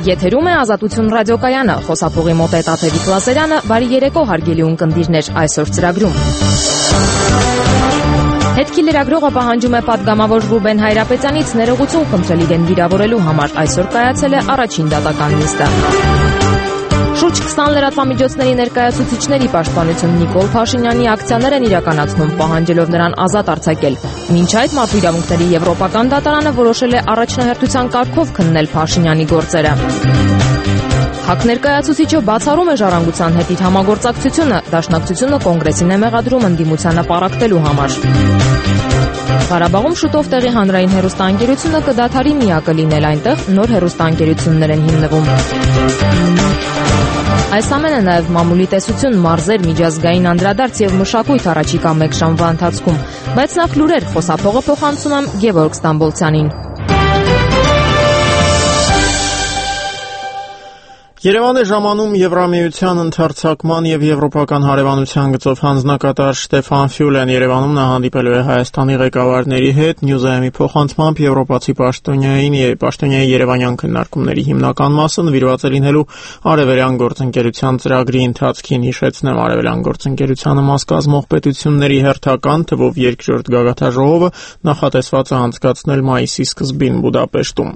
Եթերում է Ազատություն ռադիոկայանը, խոսափողի մոտ է Տաթևիկ Լազարյանը, բարի երեկո հարգելի ունկնդիրներ այսօր ծրագրում։ Հետքի լրագրողը պահանջում է պատգամավոր Ռուբեն Հայրապետյանից ներողություն խնդրել իրեն վիրավորելու համար, այսօր կայացել է առաջին դատական նիստը։ Շուրջ 20 լրատվամիջոցների ներկայացուցիչների պաշտպանություն Նիկոլ Փաշինյանի ակցիաներ են իրականացնում, պահանջելով նրան ազատ արձակել։ Մինչ այդ Մարդու իրավունքների Եվրոպական դատարանը որոշել է առաջնահերթության կարգով քննել Փաշինյանի գործերը։ ՀԱԿ ներկայացուցիչը բացառում է Ժառանգության հետ իր համագործակցությունը, Դաշնակցությունը կոնգրեսին է մեղադրում ընդդիմությանը պառակտելու համար։ Ղարաբաղում շուտով տեղի հանրային հեռուստաընկերությունը կդադարի միակը լինել, այնտեղ նոր հեռուստաընկերություններ են հիմնվում։ Այս ամենը նաև մամուլի տեսություն, մարզեր, միջազգային անդրադարձ եւ մշակույթ առաջիկա մեկ ժամվա ընթացքում, բայց նախ լուրեր, խոսափողը փոխանցում եմ Գևորգ Ստամբոլցյանին։ Երևան է ժամանում Եվրամիության ընդարձակման եւ եվրոպական հարևանության գծով հանձնակատար Շտեֆան Ֆյուլեն Երևանում նա հանդիպելու է Հայաստանի ղեկավարների հետ, Նյուզայմի փոխանցմամբ եվրոպացի պաշտոնյայի երևանյան քննարկումների հիմնական մասը նվիրված է լինելու Արևելյան գործընկերության ծրագրի ընթացքին, հիշեցնեմ, Արևելյան գործընկերությանը մաս կազմող պետությունների հերթական թվով երկրորդ գագաթաժողովը նախատեսված է անցկացնել մայիսի սկզբին Բուդապեշտում։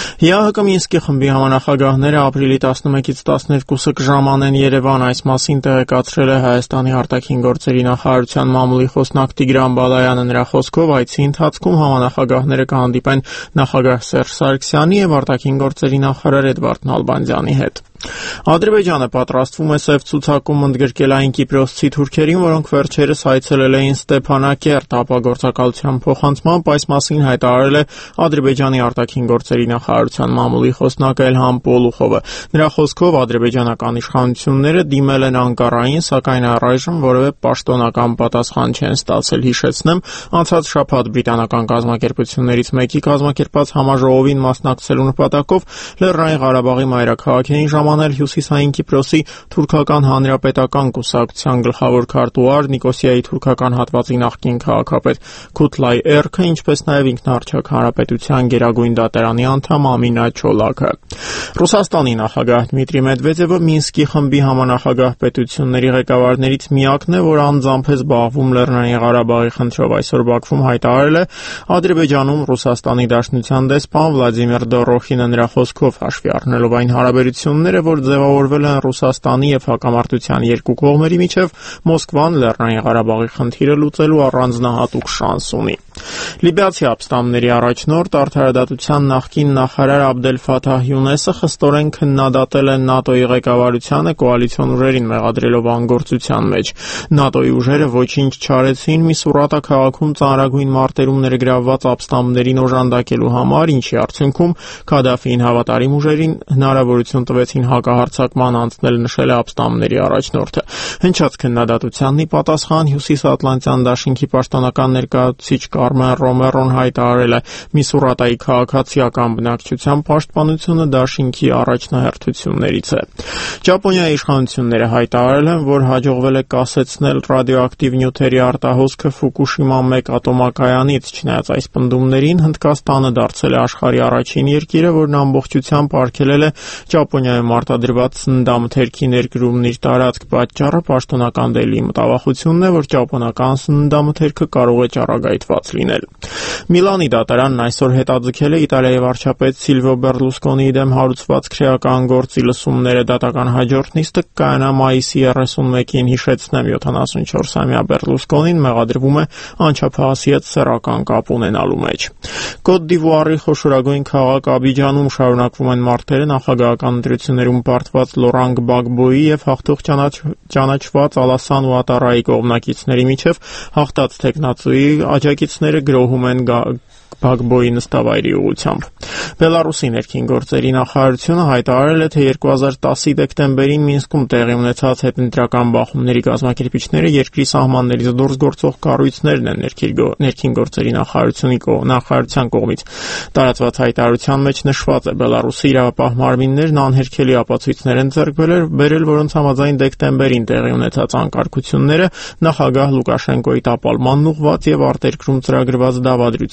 ՀՀԿ Մինսկի խմբի համանախագահները ապրիլի 11-ից 12-ը կժամանեն Երևան, այս մասին տեղեկացրել է Հայաստանի արտաքին գործերի նախարարության մամուլի խոսնակ Տիգրան Բալայանը, նրա խոսքով այցի ընթացքում համանախագահները կհանդիպեն նախագահ Սերժ Սարգսյանի եւ արտաքին գործերի նախարար Էդվարդ Նալբանդյանի հետ։ Ադրբեջանը պատրաստվում է սև ցուցակում ընդգրկել այն կիպրոսցի թուրքերին, որոնք վերջերս այցելել էին Ստեփանակերտ, ապագործակալության փոխանցմամբ այս մասին հայտարարել է Ադրբեջանի արտաքին գործերի նախարարության մամուլի խոսնակ Էլհամ Պոլուխովը։ Նրա խոսքով ադրբեջանական իշխանությունները դիմել են Անկարային, սակայն առայժմ որևէ պաշտոնական պատասխան չեն ստացել, հիշեցնեմ, անցած շաբաթ բրիտանական կազմակերպություններից մեկի կազմակերպած համաժողովին մասնակցելու նպատակով Լեռնային Ղարաբաղի մայրաքաղաք էին ժամանել Հյուսիսային Կիպրոսի թուրքական հանրապետական կուսակցության գլխավոր քարտուղար, Նիկոսիայի թուրքական հատվածի նախկին քաղաքապետ Քութլայ Էրքը, ինչպես նաև ինքնաառաջակ հանրապետության գերագույն դատարանի անդամ Ամինա Չոլակը։ Ռուսաստանի նախագահ Դմիտրի Մեդվեդևը Մինսկի խմբի համանախագահ պետությունների ղեկավարներից միակն է, որ անձամբ է զբաղվում Լեռնային Ղարաբաղի խնդրով, այսօր Բաքվում հայտարարել է Ադրբեջանում Ռուսաստանի Դաշնության դեսպան Վլադիմիր Դորոխինը, նրա խոսքով հաշվի առնելով այն հարաբերությունները, որ ձևավորվել են Ռուսաստանի եւ հակամարտության երկու կողմերի միջև, Մոսկվան Լեռնային Ղարաբաղի խնդիրը լուծելու առանձնահատուկ շանս ունի։ Լիբիացի ապստամբների առաջնորդ արդարադատության նախկին նախարար Աբդել Ֆաթահ Յունեսը խստորեն քննադատել է ՆԱՏՕ-ի ղեկավարությանը կոալիցիոն ուժերին մեղադրելով անգործության մեջ։ ՆԱՏՕ-ի ուժերը ոչինչ չարեցին Միսուրատա քաղաքում ծանրագույն մարտերում ներգրավված ապստամբներին օժանդակելու համար, ինչի արդյունքում Քադաֆիին հավատարիմ ուժերին հնարավորություն տվեցին հակահարձակման անցնել, նշել է ապստամբների առաջնորդը։ Հնչած քննադատությանն ի պատասխան Հյուսիսատլանտյան դաշինքի պաշտոնական ներկայացուցիչ Կարմեն Ռոմերոն հայտարարել է Միսուրատայի քաղաքացիական բնակչության պաշտպանությունը դաշինքի առաջնահերթություններից է։ Ճապոնիայի իշխանությունները հայտարարել են, որ հաջողվել է կասեցնել ռադիոակտիվ նյութերի արտահոսքը Ֆուկուշիմա 1 ատոմակայանից, չնայած այս պնդումներին Հնդկաստանը դարձել է աշխարհի առաջին երկիրը, որն ամբողջությամբ արգելել է Ճապոնիայում արտադրված սննդամթերքի ներկրումն իր տարածք, պատճառը պաշտոնական Դելիի մտավախությունն է, որ ճապոնական սննդամթերքը կարող է ճառագայթված լինել։ Միլանի դատարանն այսօր հետաձգել է Իտալիայի վարչապետ Սիլվիո Բերլուսկոնիի դեմ հարուցված քրեական գործի լսումները, դատական հաջորդ նիստը կայանա մայիսի 31-ին, հիշեցնեմ, 74-ամյա Բերլուսկոնին մեղադրվում է անչափահասի հետ սեռական կապ ունենալու մեջ։ Կոտ դ'Իվուարի խոշորագույն քաղաք Աբիջանում շարունակվում են մարտերը նախագահական ընտրություններում պարտված Լորան Gbagbo-ի եւ հաղթող ճանաչված Ալասան Ուատարայի կողմնակիցների միջև հաղթած տեխնացուի աջակիցները գրոհում են Gbagbo-ի նստավայրի ուղղությամբ։ Բելարուսի ներքին գործերի նախարարությունը հայտարարել է, թե 2010-ի դեկտեմբերին Մինսկում տեղի ունեցած հետընտրական բախումների կազմակերպիչները երկրի սահմաններից դուրս գործող կառույցներն են, ներքին գործերի նախարարության կողմից տարածված հայտարարության մեջ նշված է, Բելարուսի իրավապահ մարմիններն անհերքելի ապացույցներ են ձեռք բերել, որոնց համաձայն դեկտեմբերին տեղի ունեցած անկարգությունները նախագահ Լուկաշենկոյի տապալմանն ուղղված եւ արտերկրում ծրագրված դավադրության արդյունք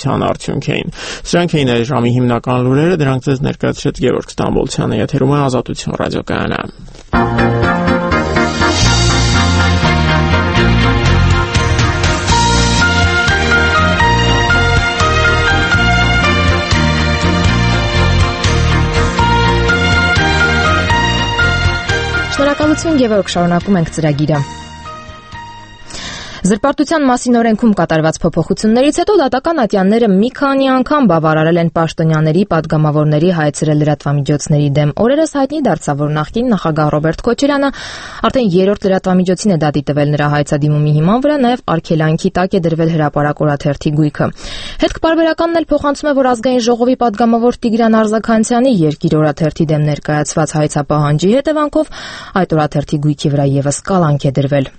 արդյունք էին։ Սրանք էին այս ժամի հիմնական լուրերը, դրանք ձեզ ներկայացրեց Գևորգ Ստամբոլցյանը, եթերում է Ազատություն ռադիոկայանը։ Շնորհակալություն, Գևորգ, շարունակում ենք ծրագիրը։ Զրպարտության մասին օրենքում կատարված փոփոխություններից հետո դատական ատյանները մի քանի անգամ բավարարել են պաշտոնյաների, падգամավորների հայցրել լրատվամիջոցների դեմ։ Օրերս հայտնի դարձավ, որ նախկին նախագահ Ռոբերտ Քոչարյանը արդեն երրորդ լրատվամիջոցին է դատի տվել նրա հայցադիմումի հիման վրա, նաև արգելանքի տակ է դրվել Հրապարակ օրաթերթի գույքը։ Հետքպարբերականն էլ փոխանցում է, որ ազգային ժողովի падգամավոր Տիգրան Արզականցյանի Երկիր օրաթերթի դեմ ներկայացված հայցապահանջի հետևանքով այդ օրաթերթի գույքի վրա եւս կալանք է դրվել։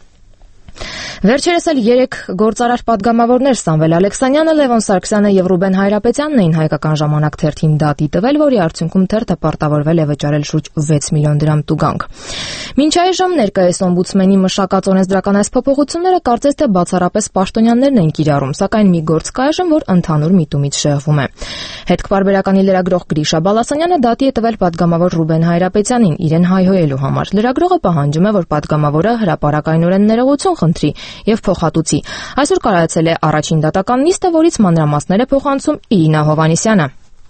Վերջերս էլ 3 գործարար падգամավորներ Սամվել Ալեքսանյանը, Լևոն Սարգսյանը եւ Ռուբեն Հայրապետյանն էին Հայկական ժամանակ թերթին դատի տվել, որի արդյունքում թերթը պարտավորվել է վճարել շուրջ 6 միլիոն դրամ տուգանք։ Մինչ այժմ ներկայիս օմբուդսմենի մշակած օրենսդրական այս փոփոխությունները կարծես թե բացառապես պաշտոնյաներն են կիրառում, սակայն մի գործ կա այժմ, որ ընդհանուր միտումից շեղվում է։ Հետքպարբերականի լրագրող Գրիշա Բալասանյանը դատի է տվել падգամավոր Ռուբեն Հայրապետյանին իրեն հայհոյելու համար։ Լրագրողը պահանջում է, որ падգամավորը հրապարակայնորեն ներողություն խնդրի եւ փոխհատուցի։ Այսօր կայացել է առաջին դատական նիստը, որից մանրամասներ է փոխանցում Իրինա Հովանեսյանը։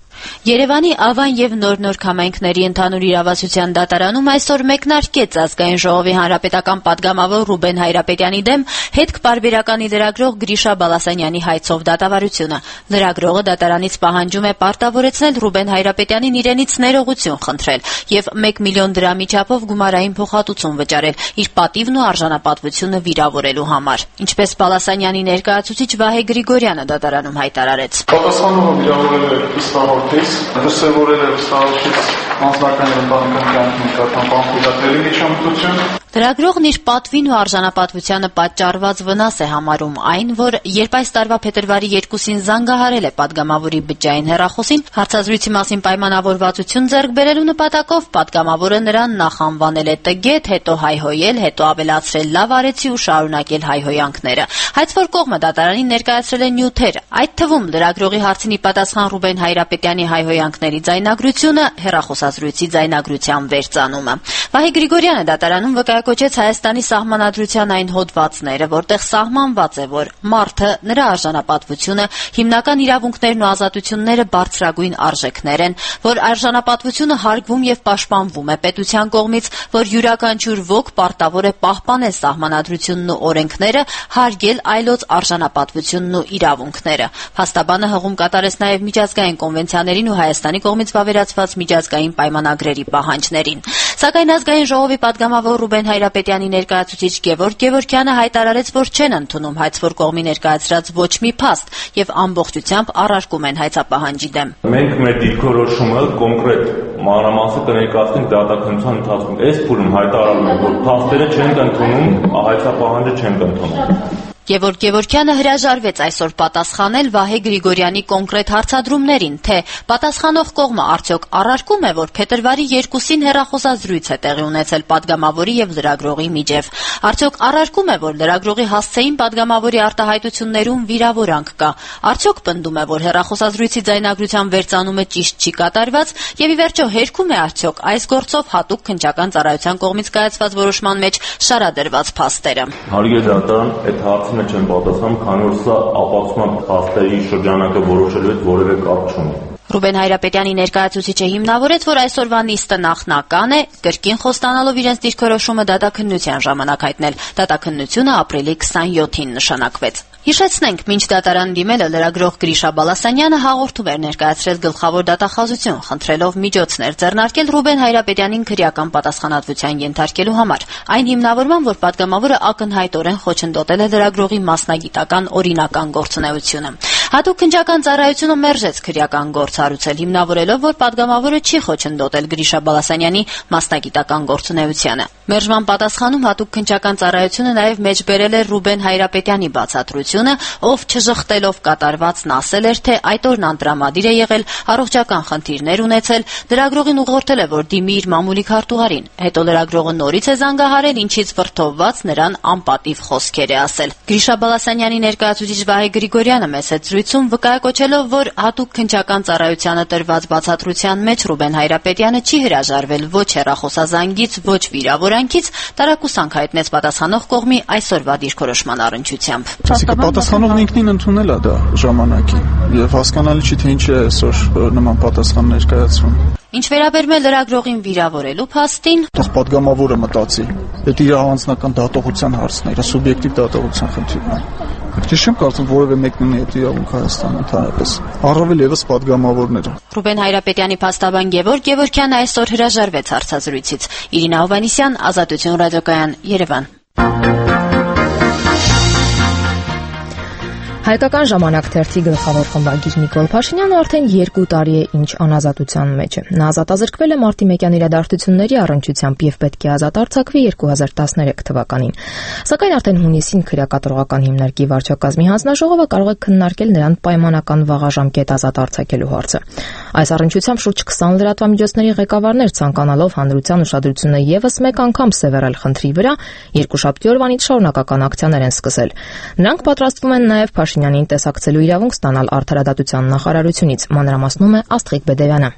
Երևանի Ավան եւ Նոր համայնքների ընդհանուր իրավասության դատարանում այսօր մեկնարկեց ազգային ժողովի հանրապետական падգամավոր Ռուբեն Հայրապետյանի դեմ հետքպարբերականի լրագրող Գրիշա Բալասանյանի հայցով դատավարությունը։ Լրագրողը դատարանից պահանջում է պարտավորեցնել Ռուբեն Հայրապետյանին իրենից ներողություն խնդրել եւ 1 միլիոն դրամի չափով գումարային փոխհատուցում վճարել իր պատիվն ու արժանապատվությունը վիրավորելու համար։ Ինչպես Բալասանյանի ներկայացուցիչ Վահե Գրիգորյանը դատարանում հայտարարեց։ Պատասխանողը վիրավորել է իսկապես դրսևորել է վստահությունից անձնական եւ ընտանեկան կյանքի նկատմամբ անխուսափելի միջամտություն։ Լրագրողն իր պատվին ու արժանապատվությանը պատճառված վնաս է համարում այն, որ երբ այս տարվա փետրվարի 2-ին զանգահարել է падգամավորի բջջային հեռախոսին հարցազրույցի մասին պայմանավորվածություն ձեռք բերելու նպատակով, падգամավորը նրան նախ անվանել է տգետ, հետո հայհոյել, հետո ավելացրել լավ արեցի ու շարունակել հայհոյանքները։ Հայցվոր կողմը դատարանին ներկայացրել է նյութեր, այդ թվում լրագրողի հարցին պատասխան Ռուբեն Հայրապետյանի հայհոյանքների ձայնագրությունը, հեռախոսազրույցի ձայնագրության վերծանումը։ Վահե Գրիգորյանը դատարանում կոչեց Հայաստանի սահմանադրության այն հոդվածները, որտեղ սահմանված է, որ մարդը, նրա արժանապատվությունը, հիմնական իրավունքներն ու ազատությունները բարձրագույն արժեքներ են, որ արժանապատվությունը հարգվում եւ պաշտպանվում է պետության կողմից, որ յուրաքանչյուր ոք պարտավոր է պահպանել սահմանադրությունն ու օրենքները, հարգել այլոց արժանապատվությունն ու իրավունքները։ Փաստաբանը հղում կատարեց նաեւ միջազգային կոնվենցիաներին ու Հայաստանի կողմից վավերացված միջազգային պայմանագրերի պահանջներին։ Սակայն ազգային ժողովի падգամավոր Ռուբեն Հայրապետյանի ներկայացուցիչ Գևորգ Գևորգյանը հայտարարեց, որ չեն ընդունում հայցվոր կողմի ներկայացրած ոչ մի փաստ եւ ամբողջությամբ առարկում են հայցապահանջի դեմ։ Մենք մեր դիրքորոշումը կոնկրետ մանրամասը կներկայացնենք դատաքննության ընթացքում։ Այս փուլում հայտարարում ենք, որ փաստերը չենք ընդունում, հայցապահանջը չենք ընդունում։ Գևորգ Գևորգյանը հրաժարվեց այսօր պատասխանել Վահե Գրիգորյանի կոնկրետ հարցադրումներին, թե պատասխանող կողմը արդյոք առարկում է, որ փետրվարի 2-ին հեռախոսազրույց է տեղի ունեցել падգամավորի եւ լրագրողի միջև։ Արդյոք առարկում է, որ լրագրողի հասցեին падգամավորի արտահայտություններում վիրավորանք կա։ Արդյոք պնդում է, որ հեռախոսազրույցի ձայնագրության վերծանումը ճիշտ չի կատարված եւ ի վերջո հերքում է արդյոք այս գործով հատուկ քննչական ծառայության կողմից կայացված որոշման մեջ շարադրված փաստերը։ Հարգելի դատարան, այդ հարցը չեմ պատասխանում, քանի որ սա ապացուցման փաստերի շրջանակը որոշելու հետ որևէ կապ չունի։ Ռուբեն Հայրապետյանի ներկայացուցիչը հիմնավորեց, որ այսօրվա նիստը նախնական է, կրկին խոստանալով իրենց դիրքորոշումը դատաքննության ժամանակ հայտնել։ Դատաքննությունը ապրիլի 27-ին նշանակվեց։ Հիշեցնենք, մինչ դատարան դիմելը լրագրող Գրիշա Բալասանյանը հաղորդում էր ներկայացրել գլխավոր դատախազություն, խնդրելով միջոցներ ձեռնարկել Ռուբեն Հայրապետյանին քրեական պատասխանատվության ենթարկելու համար։ Այն հիմնավորման, որ падգամավորը ակնհայտորեն խոչընդոտել է լրագրողի մասնագիտական օրինական գործունեությունը։ Հատուկ քննչական ծառայությունը մերժեց քրեական գործ հարուցել, հիմնավորելով, որ падգամավորը չի խոչընդոտել Գրիշա Բալասանյանի մասնագիտական գործունեությանը։ Մերժման պատասխանում հատուկ քննչական ծառայությունը նաև մեջբերել է Ռուբեն Հայրապետյանի բացատրությունը, ով չժխտելով կատարվածն ասել էր, թե այդ օրն անտրամադիր է եղել, առողջական խնդիրներ ունեցել, լրագրողին ուղղորդել է, որ դիմի իր մամուլի քարտուղարին։ Հետո լրագրողը նորից է զանգահարել, ինչից վրդովված նրան անպատիվ խոսքեր է ասել։ Գրիշա Բալասանյանի ներկայացուցիչ Վահե Գրիգորյանը մեծ հարցազրույցում վկայակոչելով, որ հատուկ քննչական ծառայությանը տրված բացատրության մեջ Ռուբեն Հայրապետյանը չի հրաժարվել ոչ հեռախոսազանգից, ոչ վիրավորանքից, տարակուսանք հայտնեց պատասխանող կողմի այսօրվա դիրքորոշման առնչությամբ։ Պատասխանողն ինքնին ընդունել է դա ժամանակին եւ հասկանալի չի թե ինչ է այսօր նման պատասխան ներկայացվում։ Ինչ վերաբերում է լրագրողին վիրավորելու փաստին, թող պատգամավորը մտածի, դա իր անձնական դատողության հարցն է, սուբյեկտիվ դատողության խնդիրն է։ Չեմ կարծում որևէ մեկն ունի այդ իրավունք Հայաստանում ընդհանրապես։ Առավել եւս պատգամավորները։ Ռուբեն Հայրապետյանի փաստաբան Գևորգ Գևորգյանը այսօր հրաժարվեց հարցազրույցից։ Իրինա Հովհաննիսյան, Ազատություն ռադիոկայան, Երևան։ Հայկական ժամանակ թերթի գլխավոր խմբագիր Նիկոլ Փաշինյանը արդեն 2 տարի է ինչ անազատության մեջ է։ Նա ազատազրկվել է մարտի 1-յան իրադարձությունների առնչությամբ եւ պետք է ազատ արձակվի 2013 թվականին։ Սակայն արդեն հունիսին քրեակատարողական հիմնարկի վարչակազմի հանձնաժողովը կարող է քննարկել նրան պայմանական վաղաժամկետ ազատ արձակելու հարցը։ Այս առնչությամբ շուրջ 20 լրատվամիջոցների ղեկավարներ ցանկանալով հանրության ուշադրությունը եւս մեկ անգամ սևեռել խնդրի վրա, երկուշաբթի օրվանից շարունակական ակցիաներ են սկսել։ Նրանք պատրաստվում են նաեւ Փաշինյանին տեսակցելու իրավունք ստանալ Արդարադատության նախարարությունից, մանրամասնում է Աստղիկ Բեդևյանը։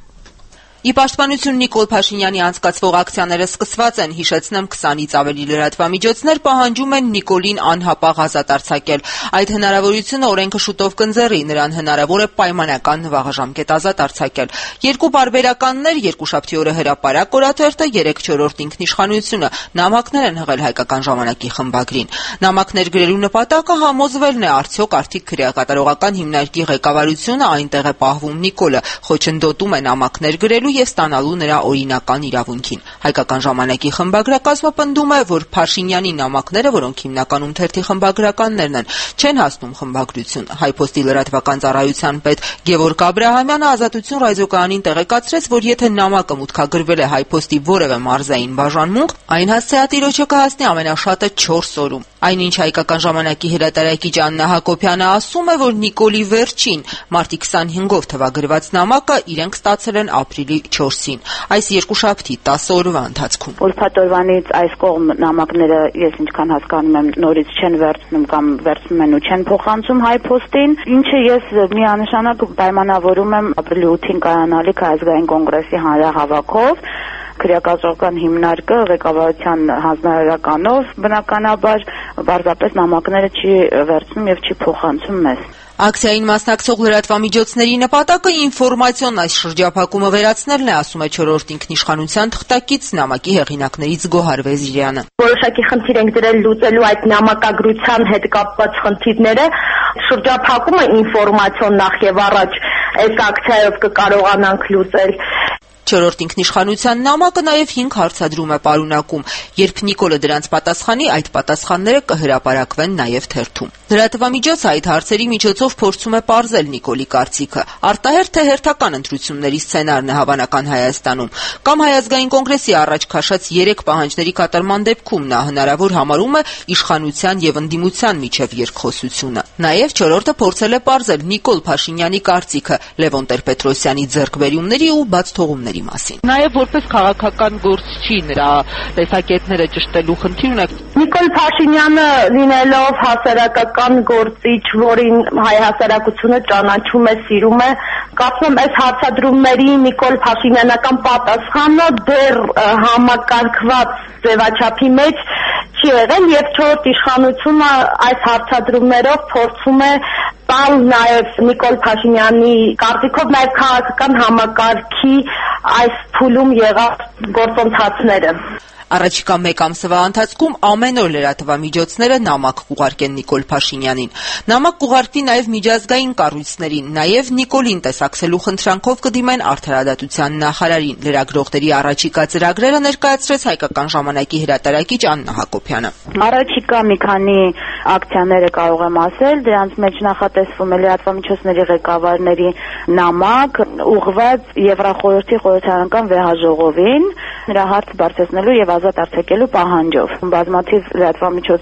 Ի պաշտպանություն Նիկոլ Փաշինյանի անցկացվող ակցիաները սկսված են, հիշեցնեմ 20-ից ավելի լրատվամիջոցներ պահանջում են Նիկոլին անհապաղ ազատ արձակել։ Այդ հնարավորությունը օրենքը շուտով կընձեռի, նրան հնարավոր է պայմանական վաղաժամկետ ազատ արձակել։ Երկու բարբերականներ, երկուշաբթի օրը հրապարակ օրաթերթը, 3-4 ինքնիշխանությունը նամակներ են հղել Հայկական ժամանակի խմբագրին։ Նամակներ գրելու նպատակը համոզվելն է, արդյոք արդիկ քրեակատարողական հիմնարկի ղեկավարությունը այնտեղ է պահվում Նիկոլը, խոչընդոտում է նամակներ գրելու եւ ստանալու նրա օրինական իրավունքին։ Հայկական ժամանակի խմբագրակազմը պնդում է, որ Փաշինյանի նամակները, որոնք հիմնականում թերթի խմբագրականներն են, չեն հասնում խմբագրություն։ Հայփոստի լրատվական ծառայության պետ Գևորգ Աբրահամյանը Ազատություն ռադիոկայանին տեղեկացրեց, որ եթե նամակը մուտքագրվել է Հայփոստի որևէ մարզային բաժանմունք, այն հասցեատիրոջը կհասնի ամենաշատը 4 օրում։ Այնինչ Հայկական ժամանակի հրատարակիչ Աննա Հակոբյանը ասում է, որ Նիկոլի վերջին մարտի 25-ով թվագրված նամակը իրենք ստացել են ապրիլի 4-ին, այս երկուշաբթի 10 օրվա ընթացքում։ Ուրբաթ օրվանից այս կողմ նամակները, ես ինչքան հասկանում եմ, նորից չեն վերցնում կամ վերցնում են ու չեն փոխանցում Հայփոստին, ինչը ես միանշանակ պայմանավորում եմ ապրիլի 8-ին կայանալիք Ազգային կոնգրեսի հանրահավաքով, քրեակատարողական հիմնարկը ղեկավարության հանձնարարականով բնականաբար պարզապես նամակները չի վերցնում եւ չի փոխանցում մեզ։ Ակցիային մասնակցող լրատվամիջոցների նպատակը ինֆորմացիոն այս շրջափակումը վերացնելն է, ասում է 4-րդ ինքնիշխանության թղթակից նամակի հեղինակներից Գոհար Վեզիրյանը։ Որոշակի խնդիր ենք դրել լուծելու այդ նամակագրության հետ կապված խնդիրները, շրջափակումը ինֆորմացիոն նախ եւ առաջ այս ակցիայով կկարողանանք լուծել։ 4-րդ ինքնիշխանության նամակը նաև 5 հարցադրում է պարունակում։ Երբ Նիկոլը դրանց պատասխանի, այդ պատասխանները կհրապարակվեն նաև թերթում։ Լրատվամիջոցը այդ հարցերի միջոցով փորձում է պարզել Նիկոլի կարծիքը։ Արտահերթ թե հերթական ընտրությունների սցենարն է հավանական Հայաստանում, կամ Հայ ազգային կոնգրեսի առաջ քաշած 3 պահանջների կատարման դեպքում նա հնարավոր համարում է իշխանության եւ ընդդիմության միջև երկխոսությունը։ Նաև 4-րդը փորձել է պարզել Նիկոլ Փաշինյանի կարծիքը Լևոն Տեր-Պետրոսյանի ձեռքբերումների ու բաց թողումների մասին։ Նաև որպես քաղաքական գործչի նրա տեսակետները ճշտելու խնդիր ունեք։ Նիկոլ Փաշինյանը լինելով հասարակական գործիչ, որին հայ հասարակությունը ճանաչում է, սիրում է, կարծում եմ այս հարցադրումների Նիկոլ Փաշինյանական պատասխանը դեռ համակարգված ձևաչափի մեջ չի եղել եւ 4-րդ իշխանությունը այս հարցադրումներով փորձում է տալ նաեւ Նիկոլ Փաշինյանի կարծիքով նաեւ քաղաքական համակարգի այս փուլում եղած գործընթացները։ Առաջիկա մեկ ամսվա ընթացքում ամեն օր լրատվամիջոցները նամակ կուղարկեն Նիկոլ Փաշինյանին։ Նամակ կուղարկվի նաև միջազգային կառույցներին, նաև Նիկոլին տեսակցելու խնդրանքով կդիմեն Արդարադատության նախարարին։ Լրագրողների առաջիկա ծրագրերը ներկայացրեց Հայկական ժամանակի հրատարակիչ Աննա Հակոբյանը։ Առաջիկա մի քանի ակցիաները կարող եմ ասել, դրանց մեջ նախատեսվում է լրատվամիջոցների ղեկավարների նամակ ուղղված Եվրախորհրդի խորհրդարանական վեհաժողովին, նրա հարցը բարձրացնելու եւ ազատ արձակելու պահանջով։ Բազմաթիվ լրատվամիջոցներ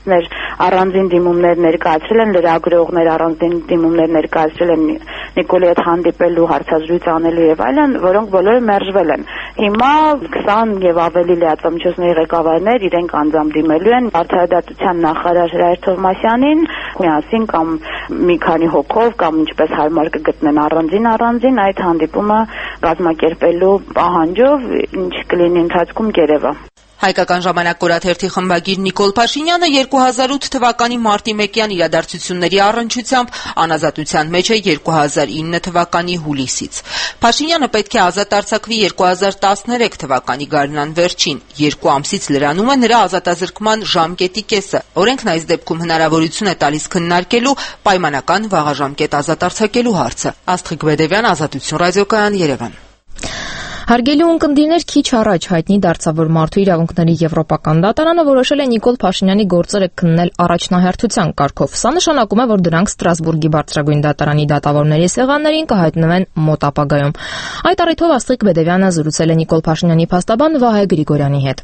առանձին դիմումներ ներկայացրել են, լրագրողներ առանձին դիմումներ ներկայացրել են Նիկոլի հետ հանդիպելու, հարցազրույց անելու եւ այլն, որոնք բոլորը մերժվել են։ Հիմա 20 եւ ավելի լրատվամիջոցների ղեկավարներ իրենք անձամբ դիմելու են Արդարադատության նախարար Հրայր Թովմասյանին, միասին կամ մի քանի հոգով կամ ինչպես հարմար կգտնեն առանձին այդ հանդիպումը կազմակերպելու պահանջով, ինչ կլինի ընթացքում կերևա։ Հայկական ժամանակ օրաթերթի խմբագիր Նիկոլ Փաշինյանը 2008 թվականի մարտի 1-յան իրադարձությունների առնչությամբ անազատության մեջ է 2009 թվականի հուլիսից։ Փաշինյանը պետք է ազատ արձակվի 2013 թվականի գարնան վերջին, 2 ամսից լրանում է նրա ազատազրկման ժամկետի կեսը։ Օրենքն այս դեպքում հնարավորություն է տալիս քննարկելու պայմանական վաղաժամկետ ազատ արձակելու հարցը։ Աստղիկ Բեդևյան, Ազատություն ռադիոկայան, Երևան։ Հարգելի ունկնդիրներ, քիչ առաջ հայտնի դարձավ, որ Մարդու իրավունքների Եվրոպական դատարանը որոշել է Նիկոլ Փաշինյանի գործերը քննել առաջնահերթության կարգով։ Սա նշանակում է, որ դրանք Ստրասբուրգի բարձրագույն դատարանի դատավորների սեղաններին կհայտնվեն մոտ ապագայում։ Այդ առիթով Աստղիկ Բեդևյանը զրուցել է Նիկոլ Փաշինյանի փաստաբան Վահե Գրիգորյանի հետ։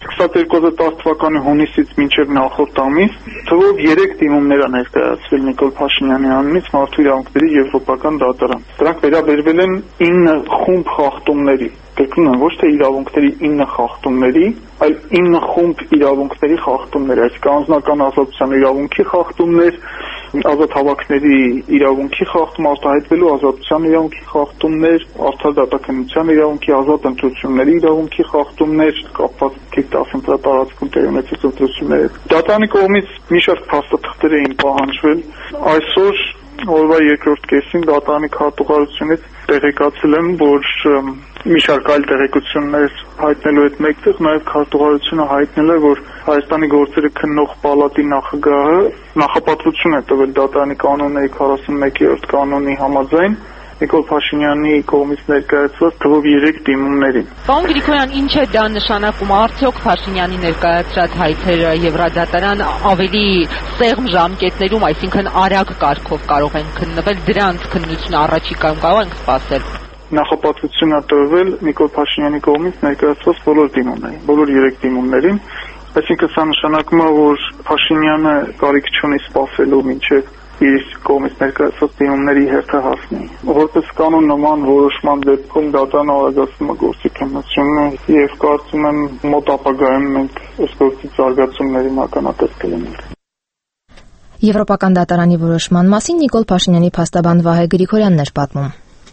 2010 թվականի հունիսից մինչև նախորդ ամիս թվով 3 դիմումներ են ներկայացվել Նիկոլ Փաշինյանի անունից Մարդու իրավունքների Եվրոպական դատարան։ Դրանք վերաբերվել են 9 խումբ խախտումների, կրկնում եմ, ոչ թե իրավունքների 9 խախտումների, այլ 9 խումբ իրավունքների խախտումներ, այսինքն անձնական ազատության իրավունքի խախտումներ, ազատ հավաքների իրավունքի խախտում, արտահայտվելու ազատության իրավունքի խախտումներ, արդար դատաքննության իրավունքի, ազատ ընտրությունների իրավունքի խախտումներ, կապված գիտասենտրա տարածքում տեղի ունեցած ընտրությունների հետ։ Դատարանի կողմից մի շարք փաստաթղթեր էին պահանջվել։ Այսօր օրվա երկրորդ կեսին դատարանի քարտուղարությունից տեղեկացել եմ, որ մի շարք այլ տեղեկություններ հայտնելու հետ մեկտեղ նաև քարտուղարությունը հայտնել է, որ Հայաստանի գործերը քննող պալատի նախագահը նախապատվություն է տվել դատարանի կանոնների 41-րդ կանոնի համաձայն Նիկոլ Փաշինյանի կողմից ներկայացված թվով 3 դիմումներին։ Պարոն Գրիգորյան, ինչ է դա նշանակում, արդյոք Փաշինյանի ներկայացրած հայտերը Եվրադատարան ավելի սեղմ ժամկետներում, այսինքն արագ կարգով կարող են քննվել, դրանց քննությունը առաջիկայում կարող ենք սպասել։ Նախապատվություն է տրվել Նիկոլ Փաշինյանի կողմից ներկայացված բոլոր դիմումներին, բոլոր 3 դիմումներին, այսինքն սա նշանակում է, որ Փաշինյանը կարիք չունի սպասելու մինչև իր կողմից ներկայացված դիմումների հերթը հասնի։ Որպես կանոն նման որոշման դեպքում դատարանը արագացնում է գործի քննությունը եւ կարծում եմ մոտ ապագայում մենք այս գործի զարգացումների ականատես կլինենք։ Եվրոպական դատարանի որոշման մասին Նիկոլ Փաշինյանի փաստաբան Վահե Գրիգորյանն էր պատմում։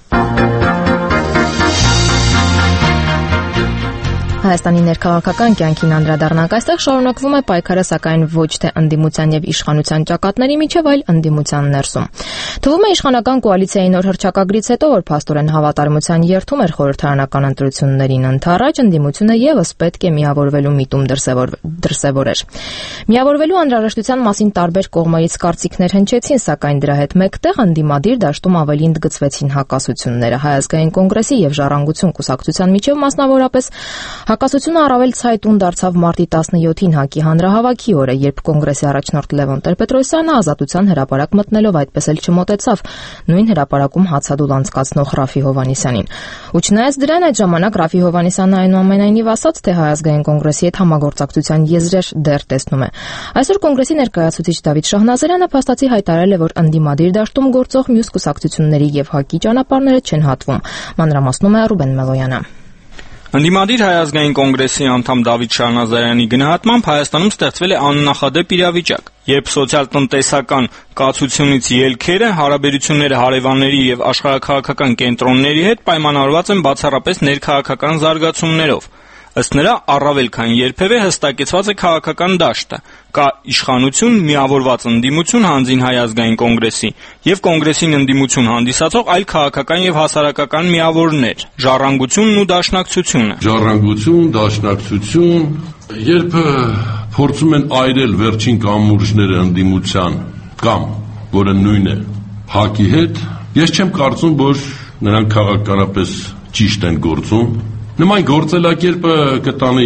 Հայաստանի ներքաղաքական կյանքին անդրադառնանք, այստեղ շարունակվում է պայքարը, սակայն ոչ թե ընդդիմության եւ իշխանության ճակատների միջև, այլ ընդդիմության ներսում։ Թվում է իշխանական կոալիցիայի նոր հռչակագրից հետո, որ փաստորեն հավատարմության երթում էր խորհրդարանական ընտրություններին ընդառաջ, ընդդիմությունը եւս պետք է միավորվելու միտում դրսևորեր։ Միավորվելու անհրաժեշտության մասին տարբեր կողմերից կարծիքներ հնչեցին, սակայն դրա հետ մեկտեղ ընդդիմադիր դաշտում ավելի ընդգծվեցին հակասությունները։ Հայ ազգային կոնգրեսի եւ Ժառանգություն կուսակցության միջև մասնավորապես Հակասությունը առավել ցայտուն դարձավ մարտի 17-ին ՀԱԿ-ի հանրահավաքի օրը, երբ կոնգրեսի առաջնորդ Լևոն Տեր-Պետրոսյանը ազատության հրապարակ մտնելով այդպես էլ չմոտեցավ նույն հրապարակում հացադուլ անցկացնող Ռաֆի Հովհաննիսյանին։ Ու չնայած դրան այդ ժամանակ Ռաֆի Հովհաննիսյանը այնուամենայնիվ ասաց, թե Հայ ազգային կոնգրեսի հետ համագործակցության եզրեր դեռ տեսնում է։ Այսօր կոնգրեսի ներկայացուցիչ Դավիթ Շահնազարյանը փաստացի հայտարարել է, որ ընդդիմադիր դաշտում գործող մյուս կուսակցությունների եւ ՀԱԿ-ի ճանապարհները չեն հատվում։ Մանրամասնում է Ռուբեն Մելոյանը։ Ընդդիմադիր Հայ ազգային կոնգրեսի անդամ Դավիթ Շահնազարյանի գնահատմամբ Հայաստանում ստեղծվել է աննախադեպ իրավիճակ, երբ սոցիալ-տնտեսական կացությունից ելքերը, հարաբերությունները հարևանների եւ աշխարհաքաղաքական կենտրոնների հետ պայմանավորված են բացառապես ներքաղաքական զարգացումներով։ Ըստ նրա, առավել քան երբևէ հստակեցված է քաղաքական դաշտը, կա իշխանություն, միավորված ընդդիմություն հանձին Հայ ազգային կոնգրեսի եւ կոնգրեսին ընդդիմություն հանդիսացող այլ քաղաքական եւ հասարակական միավորներ, ժառանգությունն ու դաշնակցությունը։ Ժառանգություն, դաշնակցություն, երբ փորձում են այրել վերջին կամուրջները ընդդիմության կամ որը նույն է ՀԱԿ-ի հետ, ես չեմ կարծում, որ նրանք քաղաքականապես ճիշտ են գործում։ Նման գործելակերպը կտանի